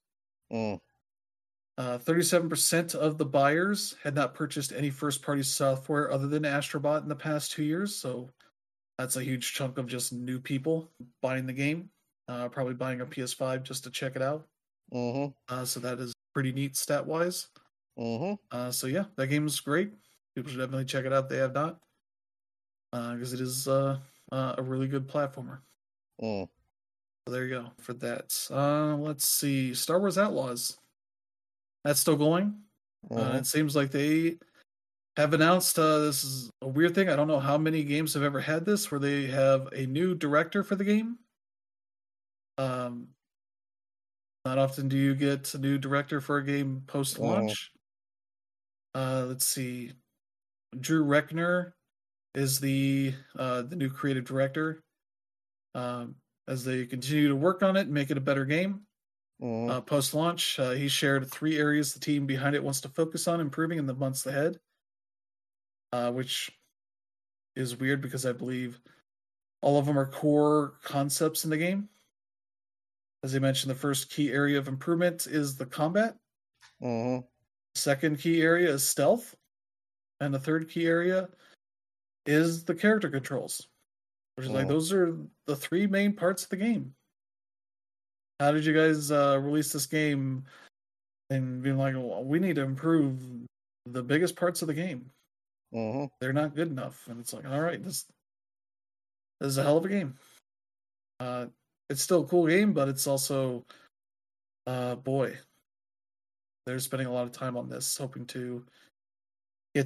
37% of the buyers had not purchased any first-party software other than Astro Bot in the past 2 years, so that's a huge chunk of just new people buying the game, probably buying a PS5 just to check it out. So that is pretty neat stat-wise. That game is great. People should definitely check it out if they have not, because it is a really good platformer. So there you go for that. Let's see. Star Wars Outlaws. That's still going. It seems like they have announced, this is a weird thing. I don't know how many games have ever had this, where they have a new director for the game. Not often do you get a new director for a game post-launch. Let's see. Drew Reckner is the new creative director. As they continue to work on it and make it a better game. Post-launch, he shared 3 areas the team behind it wants to focus on improving in the months ahead, which is weird because I believe all of them are core concepts in the game. As I mentioned, the first key area of improvement is the combat. Second key area is stealth. And the third key area is the character controls, which is like those are the three main parts of the game. How did you guys release this game and being like, well, we need to improve the biggest parts of the game? Mm-hmm. They're not good enough, and it's like, all right, this is a hell of a game. It's still a cool game, but it's also, boy, they're spending a lot of time on this, hoping to get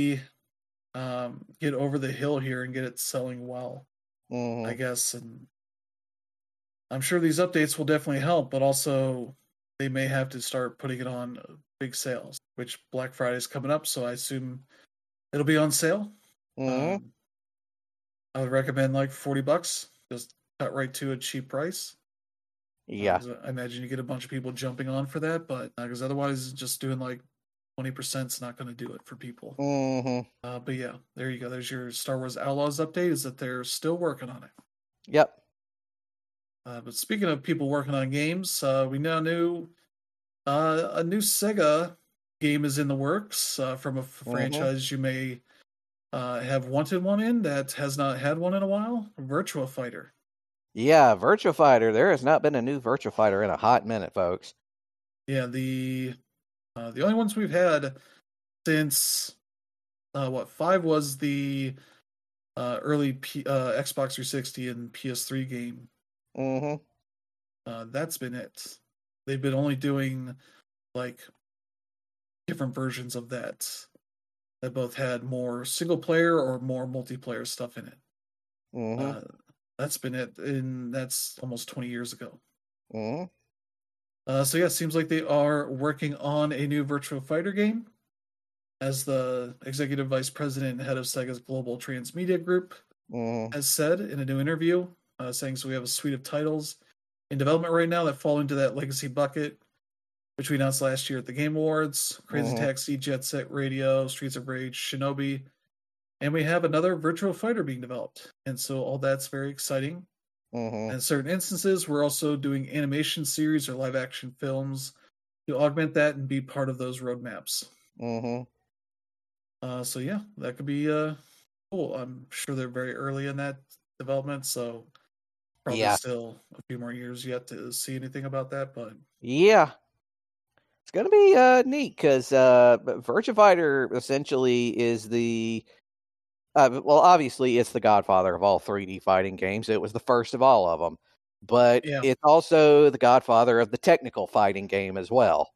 get over the hill here and get it selling well, I guess. And I'm sure these updates will definitely help, but also they may have to start putting it on big sales, which Black Friday is coming up, so I assume it'll be on sale. I would recommend like $40, just cut right to a cheap price. Yeah. I imagine you get a bunch of people jumping on for that, but because otherwise, just doing like 20% is not going to do it for people. But yeah, there you go. There's your Star Wars Outlaws update. Is that they're still working on it? Yep. But speaking of people working on games, we now knew a new Sega game is in the works from a franchise you may have wanted one in that has not had one in a while. Virtua Fighter. Yeah, Virtua Fighter. There has not been a new Virtua Fighter in a hot minute, folks. Yeah, the only ones we've had since 5 was the early Xbox 360 and PS3 game. That's been it. They've been only doing like different versions of that both had more single player or more multiplayer stuff in it. That's been it, and that's almost 20 years ago. So yeah, it seems like they are working on a new Virtua Fighter game. As the executive vice president and head of Sega's global transmedia group has said in a new interview, saying, so we have a suite of titles in development right now that fall into that legacy bucket, which we announced last year at the Game Awards: Crazy Taxi, Jet Set Radio, Streets of Rage, Shinobi, and we have another Virtua Fighter being developed. And so all that's very exciting. And in certain instances, we're also doing animation series or live action films to augment that and be part of those roadmaps. So yeah, that could be cool. I'm sure they're very early in that development, so probably still a few more years yet to see anything about that. But yeah, it's gonna be neat because Virtua Fighter essentially is the well, obviously it's the godfather of all 3D fighting games. It was the first of all of them, but it's also the godfather of the technical fighting game as well.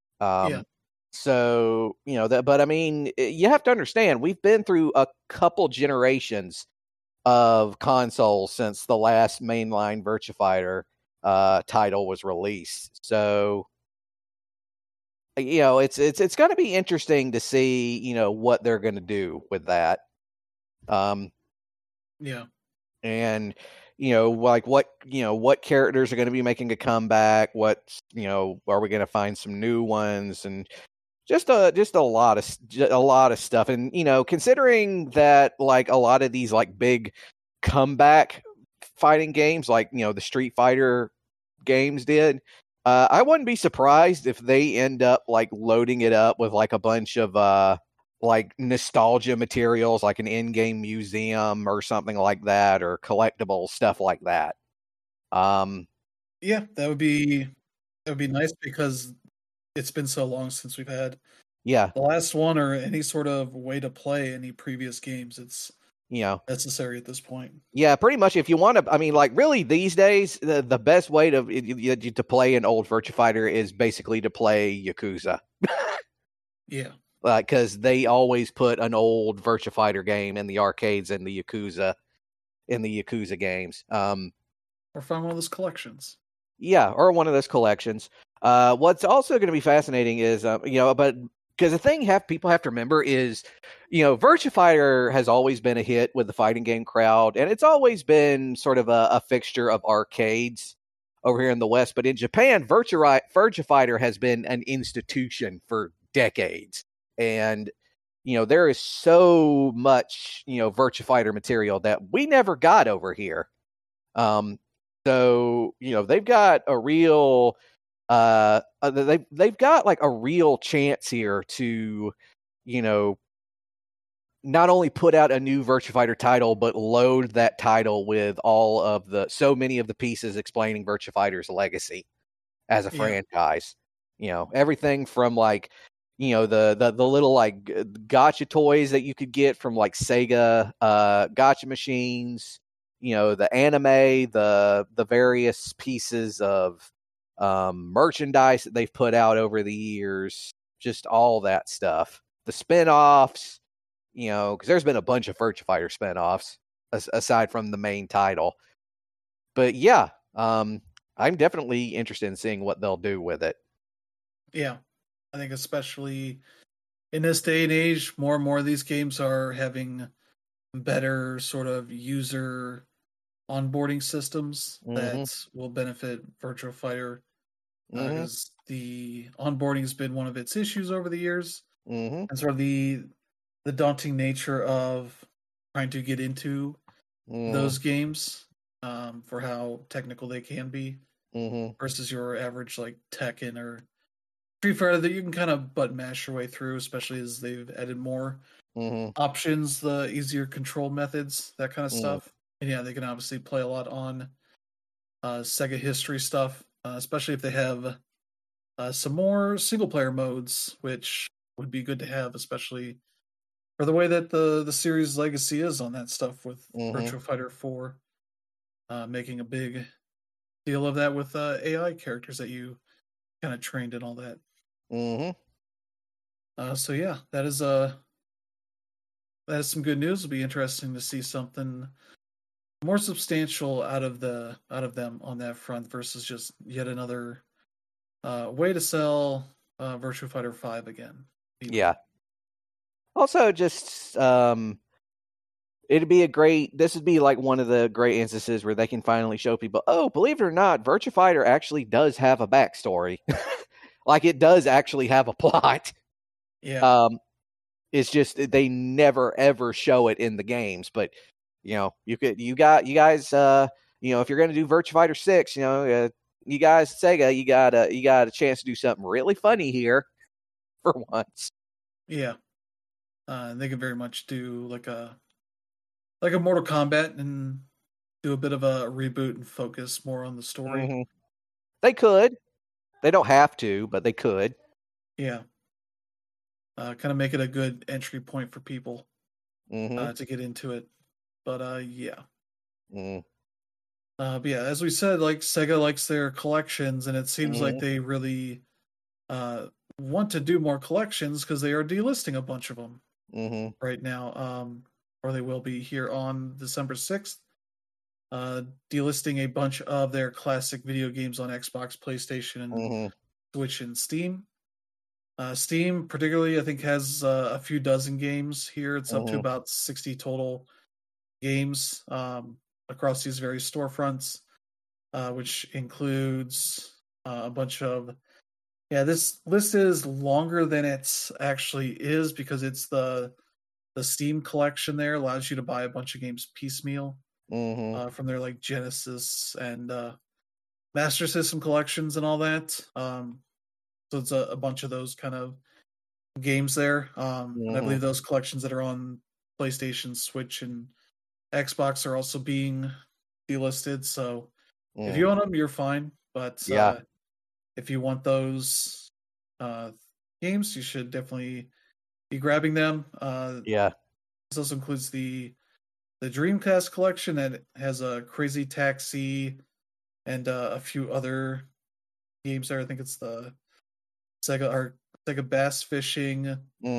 So, you know, but I mean, you have to understand, we've been through a couple generations of consoles since the last mainline Virtua Fighter title was released. So, you know, it's going to be interesting to see, you know, what they're going to do with that. And you know, like what characters are going to be making a comeback? What, you know, are we going to find some new ones? And just a lot of stuff. And, you know, considering that like a lot of these like big comeback fighting games, like, you know, the Street Fighter games did, I wouldn't be surprised if they end up like loading it up with like a bunch of like nostalgia materials, like an in-game museum or something like that, or collectible stuff like that. Yeah, that would be nice because it's been so long since we've had the last one or any sort of way to play any previous games. It's, you know, necessary at this point. Yeah, pretty much. If you want to, I mean, like really these days, the best way to play an old Virtua Fighter is basically to play Yakuza. Because they always put an old Virtua Fighter game in the arcades and the Yakuza games. Or find one of those collections. Yeah, or one of those collections. What's also going to be fascinating is, you know, but because the thing people have to remember is, you know, Virtua Fighter has always been a hit with the fighting game crowd, and it's always been sort of a fixture of arcades over here in the West. But in Japan, Virtua Fighter has been an institution for decades. And, you know, there is so much, you know, Virtua Fighter material that we never got over here. So, you know, they've got a real, they've got like a real chance here to, you know, not only put out a new Virtua Fighter title, but load that title with so many of the pieces explaining Virtua Fighter's legacy as a franchise. Everything from like, the little like gotcha toys that you could get from like Sega gotcha machines, the anime, the various pieces of merchandise that they've put out over the years, just all that stuff. The spin-offs, because there's been a bunch of Virtua Fighter spin-offs aside from the main title. But yeah, I'm definitely interested in seeing what they'll do with it. Yeah, I think especially in this day and age, more and more of these games are having better sort of user onboarding systems that will benefit Virtua Fighter, because the onboarding has been one of its issues over the years, and sort of the daunting nature of trying to get into those games for how technical they can be versus your average like Tekken or Street Fighter that you can kind of button mash your way through, especially as they've added more options, the easier control methods, that kind of stuff. And yeah, they can obviously play a lot on Sega history stuff, especially if they have some more single player modes, which would be good to have, especially for the way that the series legacy is on that stuff with Virtua Fighter 4, making a big deal of that with AI characters that you kind of trained and all that. So yeah, that is some good news. It'll be interesting to see something more substantial out of them on that front versus just yet another way to sell Virtua Fighter 5 again. Yeah. Also, just this would be like one of the great instances where they can finally show people, oh, believe it or not, Virtua Fighter actually does have a backstory. Like, it does actually have a plot. Yeah. It's just they never ever show it in the games, but you guys, if you're going to do Virtua Fighter 6, you guys, Sega, you got a chance to do something really funny here for once. Yeah. They can very much do like a Mortal Kombat and do a bit of a reboot and focus more on the story. They could. They don't have to, but they could. Yeah. Kind of make it a good entry point for people to get into it. But yeah. But yeah, as we said, like Sega likes their collections, and it seems like they really want to do more collections because they are delisting a bunch of them right now, or they will be here on December 6th. Delisting a bunch of their classic video games on Xbox, PlayStation, and Switch and Steam. Steam, particularly, I think has a few dozen games here. It's up to about 60 total games across these various storefronts, which includes a bunch of. Yeah, this list is longer than it actually is because it's the Steam collection. There allows you to buy a bunch of games piecemeal from their like Genesis and Master System collections and all that. So it's a bunch of those kind of games there. And I believe those collections that are on PlayStation, Switch, and Xbox are also being delisted. So if you own them, you're fine. But if you want those games, you should definitely be grabbing them. This also includes the Dreamcast collection that has a Crazy Taxi and a few other games there. I think it's the Sega Bass Fishing,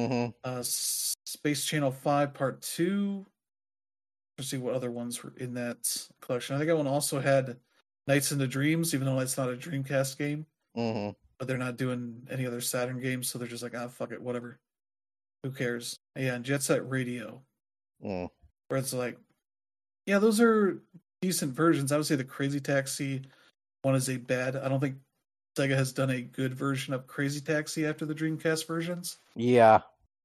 Space Channel 5 Part 2. Let's see what other ones were in that collection. I think that one also had Nights into Dreams, even though it's not a Dreamcast game. But they're not doing any other Saturn games, so they're just like, fuck it, whatever. Who cares? Yeah, and Jet Set Radio. Where it's like, yeah, those are decent versions. I would say the Crazy Taxi one is a bad. I don't think Sega has done a good version of Crazy Taxi after the Dreamcast versions. Yeah.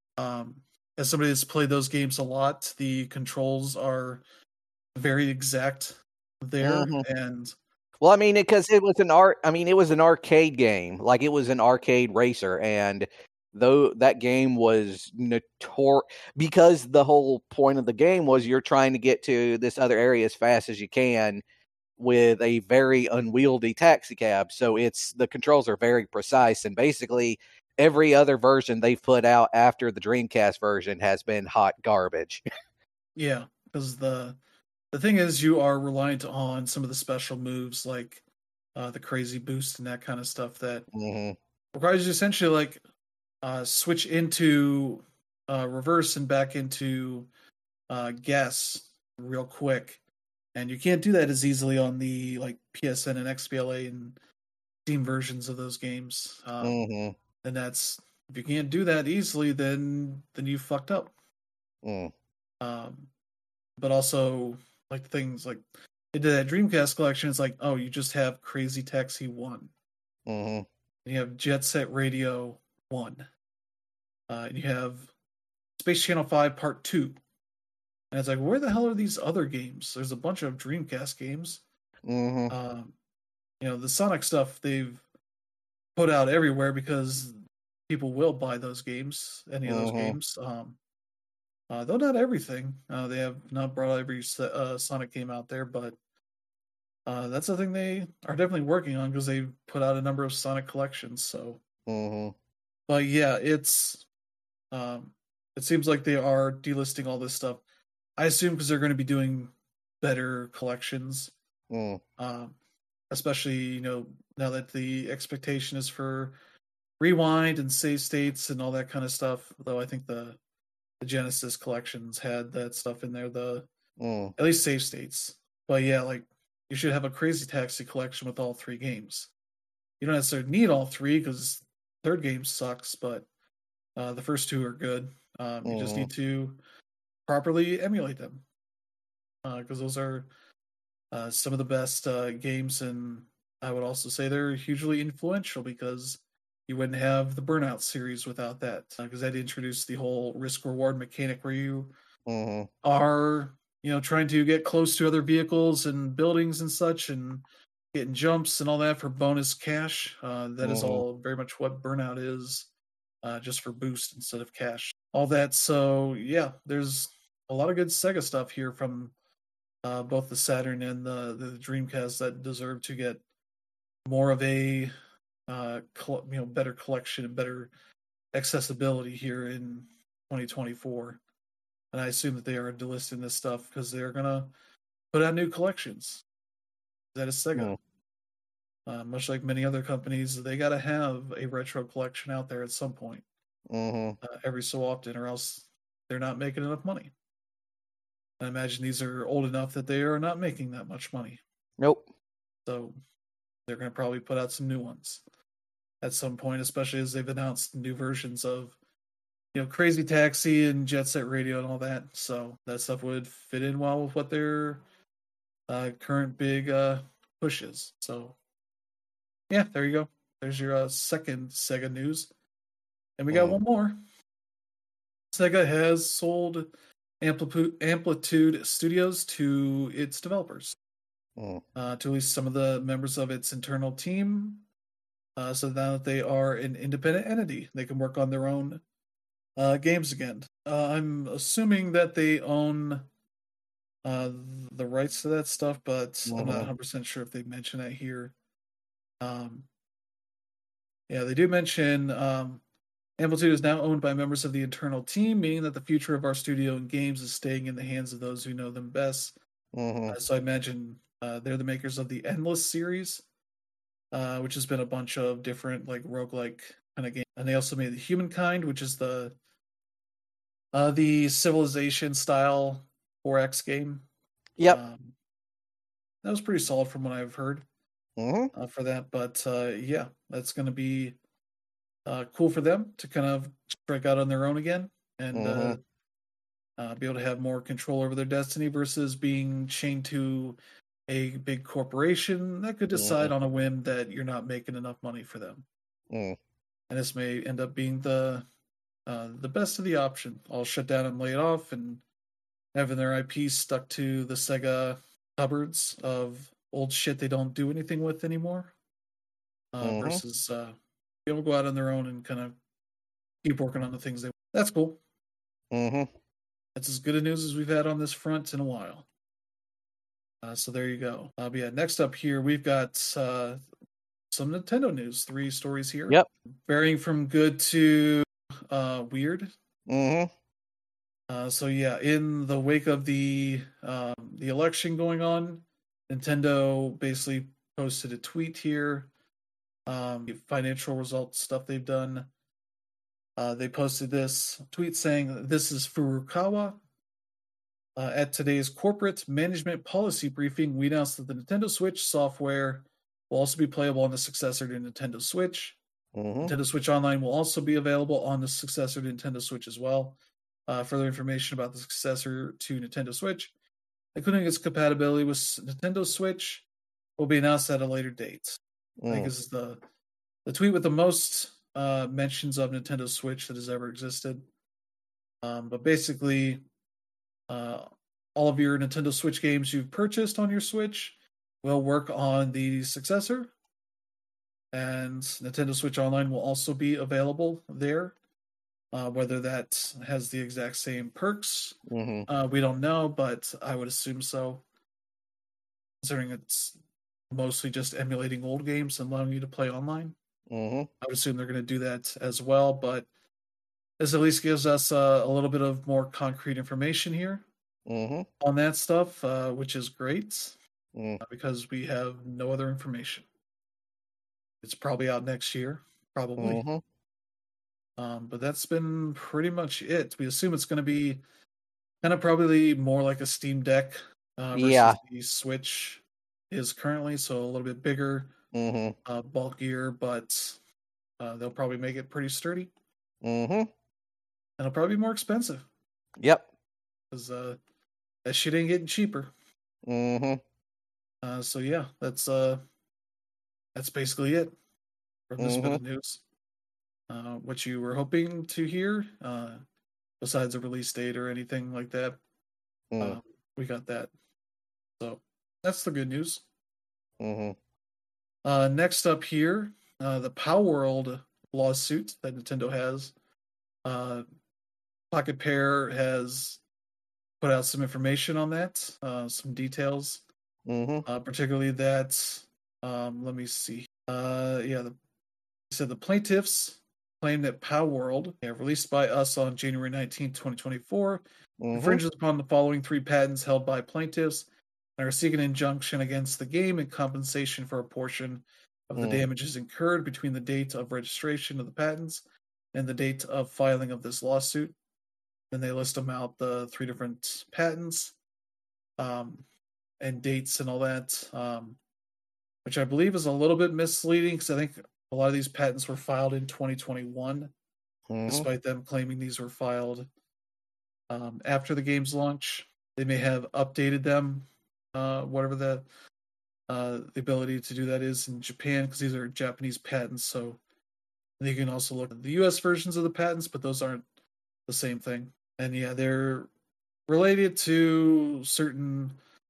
As somebody that's played those games a lot, the controls are very exact there, and well, I mean, because it was an arcade game, like it was an arcade racer, and though that game was because the whole point of the game was you're trying to get to this other area as fast as you can with a very unwieldy taxi cab. So the controls are very precise, and basically every other version they've put out after the Dreamcast version has been hot garbage. Yeah, because the thing is, you are reliant on some of the special moves like the crazy boost and that kind of stuff that Mm-hmm. requires you essentially like switch into reverse and back into gas real quick, and you can't do that as easily on the like PSN and XBLA and Steam versions of those games. Mm-hmm. And that's if you can't do that easily, then you fucked up. Mm. Um, but also like things like they did that Dreamcast collection. It's like, oh, you just have Crazy Taxi 1, Mm-hmm. and you have Jet Set Radio 1, and you have Space Channel 5 Part 2. And it's like, where the hell are these other games? There's a bunch of Dreamcast games. Mm-hmm. The Sonic stuff they've put out everywhere because people will buy those games, any of those Mm-hmm. games. Though not everything. They have not brought every Sonic game out there, but that's the thing they are definitely working on because they put out a number of Sonic collections. So, Mm-hmm. but yeah, it seems like they are delisting all this stuff. I assume because they're going to be doing better collections, Mm. especially now that the expectation is for rewind and save states and all that kind of stuff. Though I think the Genesis collections had that stuff in there, at least save states. But yeah, like you should have a Crazy Taxi collection with all three games. You don't necessarily need all three because third game sucks, but the first two are good. You just need to properly emulate them because those are some of the best games, and I would also say they're hugely influential because you wouldn't have the Burnout series without that because that introduced the whole risk reward mechanic where you Mm-hmm. are trying to get close to other vehicles and buildings and such and getting jumps and all that for bonus cash. That is Mm-hmm. all very much what Burnout is, just for boost instead of cash. All that. So yeah, there's a lot of good Sega stuff here from both the Saturn and the Dreamcast that deserve to get more of a better collection and better accessibility here in 2024. And I assume that they are delisting this stuff because they're gonna put out new collections. That is Sega. Mm. Much like many other companies, they got to have a retro collection out there at some point, Mm-hmm. every so often, or else they're not making enough money. I imagine these are old enough that they are not making that much money. Nope. So they're going to probably put out some new ones at some point, especially as they've announced new versions of, Crazy Taxi and Jet Set Radio and all that. So that stuff would fit in well with what their current big push is. So yeah, there you go. There's your second Sega news. And we got one more. Sega has sold Amplitude Studios to its developers, to at least some of the members of its internal team. So now that they are an independent entity, they can work on their own games again. I'm assuming that they own the rights to that stuff, but I'm not 100% sure if they mention that here. Yeah, they do mention Amplitude is now owned by members of the internal team, meaning that the future of our studio and games is staying in the hands of those who know them best. So I imagine they're the makers of the Endless series, which has been a bunch of different like roguelike kind of games. And they also made the Humankind, which is the Civilization style 4X game. Yep. That was pretty solid from what I've heard for that. But yeah, that's going to be cool for them to kind of strike out on their own again and be able to have more control over their destiny versus being chained to a big corporation that could decide on a whim that you're not making enough money for them. And this may end up being the best of the option. I'll shut down and lay it off and having their IP stuck to the Sega cupboards of old shit they don't do anything with anymore versus be able to go out on their own and kind of keep working on the things they. That's cool. Mm-hmm. That's as good a news as we've had on this front in a while. So there you go. But yeah, next up here we've got some Nintendo news. 3 stories here. Yep. Varying from good to weird. Mm-hmm. So yeah, in the wake of the election going on, Nintendo basically posted a tweet here. Financial results stuff they've done. They posted this tweet saying, "This is Furukawa. At today's corporate management policy briefing, we announced that the Nintendo Switch software will also be playable on the successor to Nintendo Switch. Mm-hmm. Nintendo Switch Online will also be available on the successor to Nintendo Switch as well. Further information about the successor to Nintendo Switch, including its compatibility with Nintendo Switch, will be announced at a later date." I think this is the tweet with the most mentions of Nintendo Switch that has ever existed. But basically, all of your Nintendo Switch games you've purchased on your Switch will work on the successor, and Nintendo Switch Online will also be available there. Whether that has the exact same perks, we don't know, but I would assume so, considering it's mostly just emulating old games and allowing you to play online. I would assume they're going to do that as well, but this at least gives us a little bit of more concrete information here on that stuff, which is great because we have no other information. It's probably out next year, probably. But that's been pretty much it. We assume it's going to be kind of probably more like a Steam Deck versus the Switch is currently, so a little bit bigger, bulkier, but they'll probably make it pretty sturdy. And it'll probably be more expensive. Yep. Because that shit ain't getting cheaper. So yeah, that's basically it from this bit of news. What you were hoping to hear, besides a release date or anything like that, we got that. So that's the good news. Next up here, the Palworld lawsuit that Nintendo has. Pocket Pair has put out some information on that, some details, particularly that. Let me see. They said the plaintiffs claim that Palworld, released by us on January 19, 2024, infringes upon the following 3 patents held by plaintiffs and are seeking an injunction against the game in compensation for a portion of the damages incurred between the date of registration of the patents and the date of filing of this lawsuit. Then they list them out, the 3 different patents, and dates and all that, which I believe is a little bit misleading because I think a lot of these patents were filed in 2021, despite them claiming these were filed after the game's launch. They may have updated them, whatever the ability to do that is in Japan, because these are Japanese patents. So you can also look at the US versions of the patents, but those aren't the same thing. And yeah, they're related to certain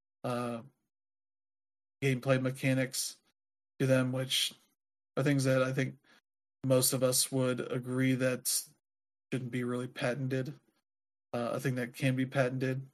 gameplay mechanics to them, which are things that I think most of us would agree that shouldn't be really patented. I think that can be patented.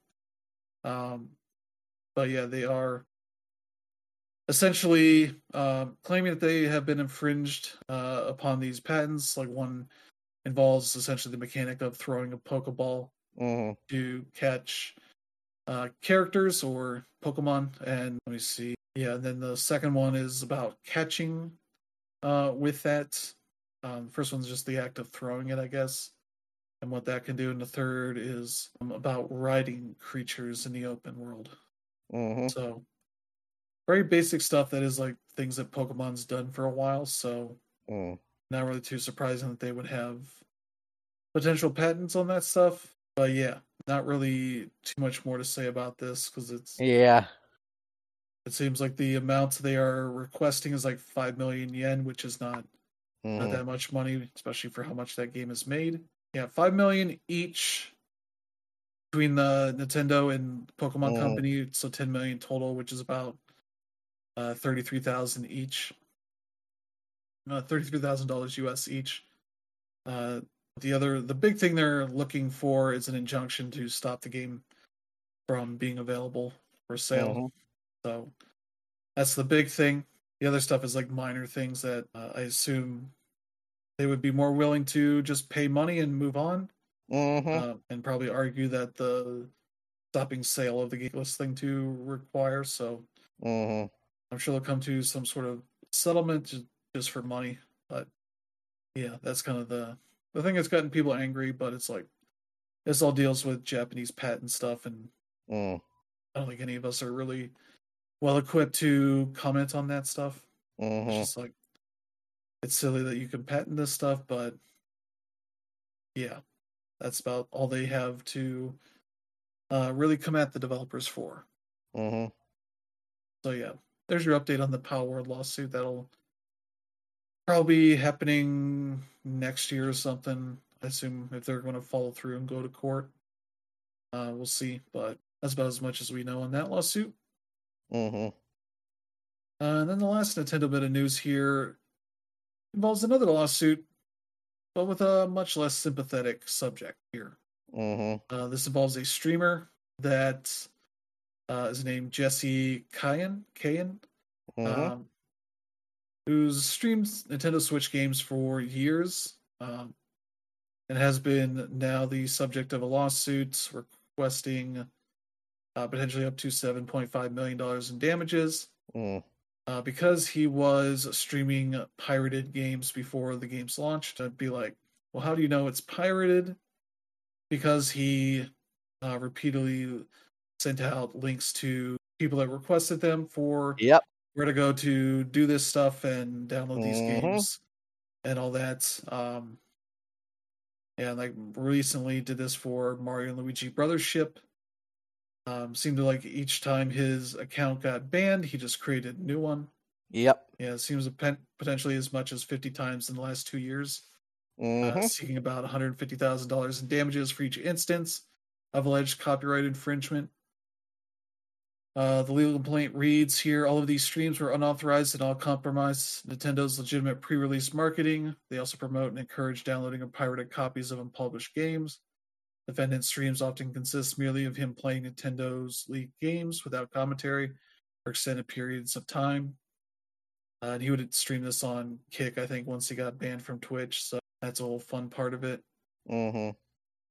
But yeah, they are essentially claiming that they have been infringed upon these patents. Like, one involves essentially the mechanic of throwing a Pokeball to catch characters or Pokemon. And let me see. Yeah, and then the second one is about catching with that. First one's just the act of throwing it, I guess, and what that can do. And the third is about riding creatures in the open world. So very basic stuff that is like things that Pokemon's done for a while. So not really too surprising that they would have potential patents on that stuff. But yeah, not really too much more to say about this because it seems like the amount they are requesting is like 5 million yen, which is not that much money, especially for how much that game is made. Yeah, 5 million each between the Nintendo and Pokemon Company, so 10 million total, which is about 33,000 each. $33,000 US each. The big thing they're looking for is an injunction to stop the game from being available for sale. Mm-hmm. So that's the big thing. The other stuff is like minor things that I assume they would be more willing to just pay money and move on, Mm-hmm. and probably argue that the stopping sale of the game was thing to require. So Mm-hmm. I'm sure they'll come to some sort of settlement just for money. But yeah, that's kind of the thing that's gotten people angry. But it's like this all deals with Japanese patent stuff, and Mm. I don't think any of us are really well equipped to comment on that stuff. It's Mm-hmm. just like it's silly that you can patent this stuff, but yeah, that's about all they have to really come at the developers for. Mm-hmm. So yeah, there's your update on the Power Word lawsuit. That'll probably be happening next year or something. I assume if they're going to follow through and go to court, we'll see. But that's about as much as we know on that lawsuit. Mm-hmm. And then the last Nintendo bit of news here involves another lawsuit, but with a much less sympathetic subject here. Mm-hmm. This involves a streamer that is named Jesse Kayan, Mm-hmm. um, who's streamed Nintendo Switch games for years, and has been now the subject of a lawsuit requesting potentially up to $7.5 million in damages Mm. because he was streaming pirated games before the games launched. I'd be like, well, how do you know it's pirated? Because he repeatedly sent out links to people that requested them for Yep. where to go to do this stuff and download these Mm-hmm. games and all that. And like recently did this for Mario and Luigi Brothers Ship. Seemed to like each time his account got banned, he just created a new one. Yep. Yeah, it seems potentially as much as 50 times in the last 2 years, Mm-hmm. seeking about $150,000 in damages for each instance of alleged copyright infringement. The legal complaint reads here: all of these streams were unauthorized and all compromise Nintendo's legitimate pre-release marketing. They also promote and encourage downloading of pirated copies of unpublished games. Defendant's streams often consist merely of him playing Nintendo's leaked games without commentary for extended periods of time. And he would stream this on Kick, I think, once he got banned from Twitch. So that's a whole fun part of it. Mm-hmm.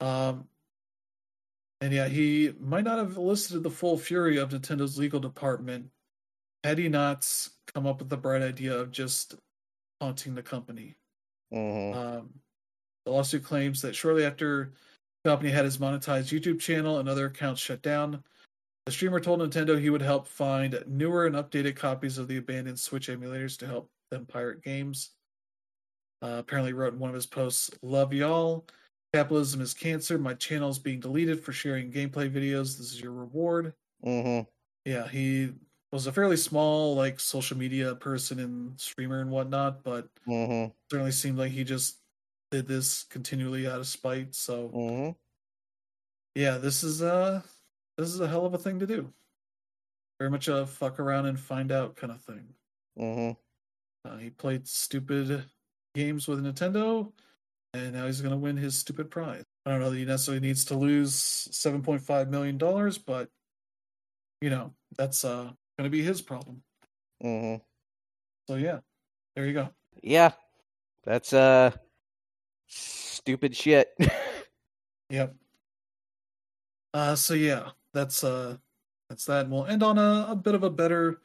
And yeah, he might not have elicited the full fury of Nintendo's legal department had he not come up with the bright idea of just haunting the company. Mm-hmm. The lawsuit claims that shortly after the company had his monetized YouTube channel and other accounts shut down, the streamer told Nintendo he would help find newer and updated copies of the abandoned Switch emulators to help them pirate games. Apparently wrote in one of his posts, "Love y'all. Capitalism is cancer. My channel is being deleted for sharing gameplay videos. This is your reward." Mm-hmm. Yeah, he was a fairly small like social media person and streamer and whatnot, but Mm-hmm. certainly seemed like he just did this continually out of spite. So Mm-hmm. yeah, this is a hell of a thing to do. Very much a fuck around and find out kind of thing. Mm-hmm. He played stupid games with Nintendo, and now he's going to win his stupid prize. I don't know that he necessarily needs to lose $7.5 million, but you know that's going to be his problem. Mm-hmm. So yeah, there you go. Yeah. That's stupid shit. Yep. So yeah, that's that. And we'll end on a bit of a better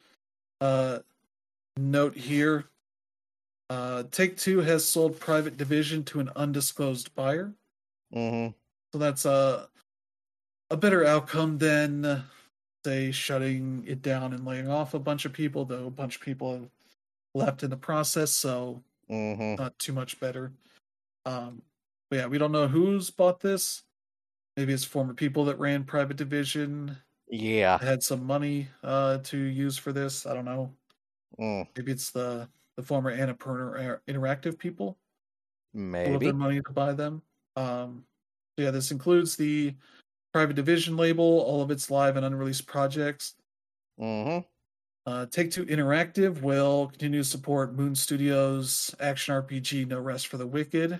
note here. Take-Two has sold Private Division to an undisclosed buyer. Mm-hmm. So that's a better outcome than, say, shutting it down and laying off a bunch of people, though a bunch of people have left in the process, so Mm-hmm. not too much better. But yeah, we don't know who's bought this. Maybe it's former people that ran Private Division, Yeah. had some money to use for this. I don't know. Mm. Maybe it's the former Annapurna Interactive people who with their Maybe. money to buy them. So yeah, this includes the Private Division label, all of its live and unreleased projects. Mm-hmm. Take-Two Interactive will continue to support Moon Studios' action RPG No Rest for the Wicked,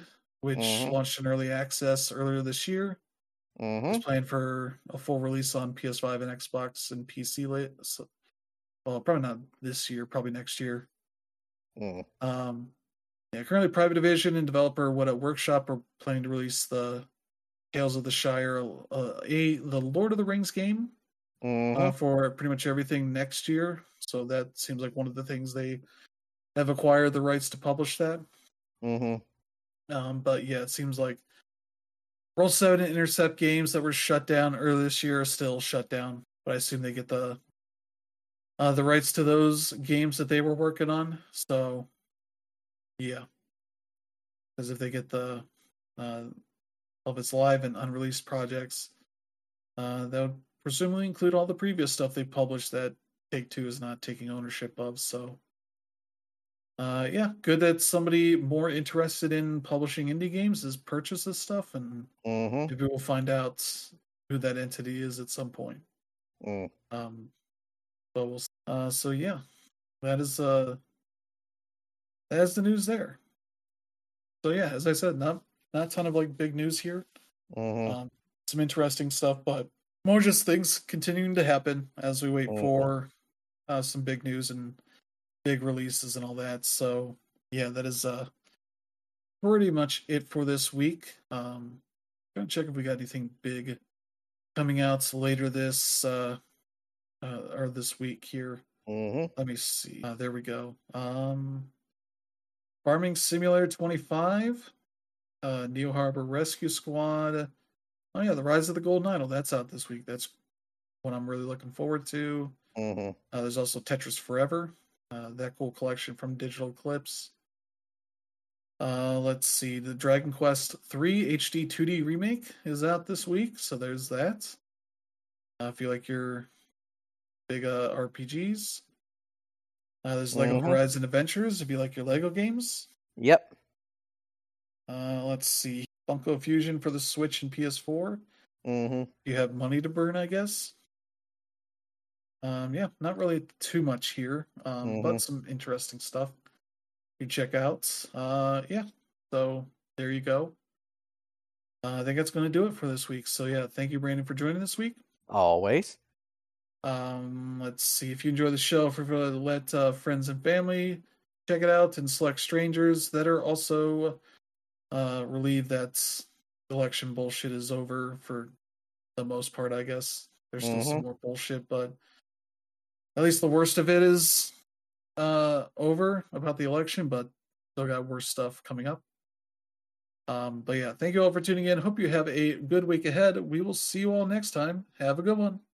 which Mhm. launched in early access earlier this year. It's Mhm. planned for a full release on PS5 and Xbox and PC late. So, well, probably not this year, probably next year. Mm. Yeah, currently Private Division and developer What At Workshop are planning to release the Tales of the Shire, the Lord of the Rings game, Mhm. for pretty much everything next year. So that seems like one of the things they have acquired the rights to publish that. Mhm. But yeah, it seems like Roll 7 and Intercept games that were shut down earlier this year are still shut down. But I assume they get the rights to those games that they were working on. So yeah, because if they get the uh, of its live and unreleased projects, that would presumably include all the previous stuff they published that Take Two is not taking ownership of. So yeah, good that somebody more interested in publishing indie games has purchased this stuff, and Mhm. maybe we'll find out who that entity is at some point. Mm. Um, but we'll. So yeah, that is the news there. So yeah, as I said, not a ton of like big news here. Mhm. Some interesting stuff, but more just things continuing to happen as we wait Mhm. for some big news and big releases and all that. So yeah, that is pretty much it for this week. Gonna check if we got anything big coming out later this or this week here. Mhm. Let me see. There we go. Farming Simulator 25, Neo Harbor Rescue Squad. Oh yeah, The Rise of the Golden Idol. That's out this week. That's what I'm really looking forward to. Mhm. There's also Tetris Forever, that cool collection from Digital Eclipse. Let's see, the Dragon Quest 3 HD 2D remake is out this week, so there's that. If you like your big RPGs, there's Lego Mhm. Horizon Adventures. If you like your Lego games, Yep. let's see, Funko Fusion for the Switch and PS4. Mhm. You have money to burn, I guess. Yeah, not really too much here, but Mhm. some interesting stuff you check out. Yeah, so there you go. I think that's going to do it for this week. So yeah, thank you, Brandon, for joining this week. Always. Let's see if you enjoy the show. For let friends and family check it out, and select strangers that are also relieved that election bullshit is over for the most part. I guess there's still some Mhm. more bullshit, but at least the worst of it is over about the election. But still got worse stuff coming up. But yeah, thank you all for tuning in. Hope you have a good week ahead. We will see you all next time. Have a good one.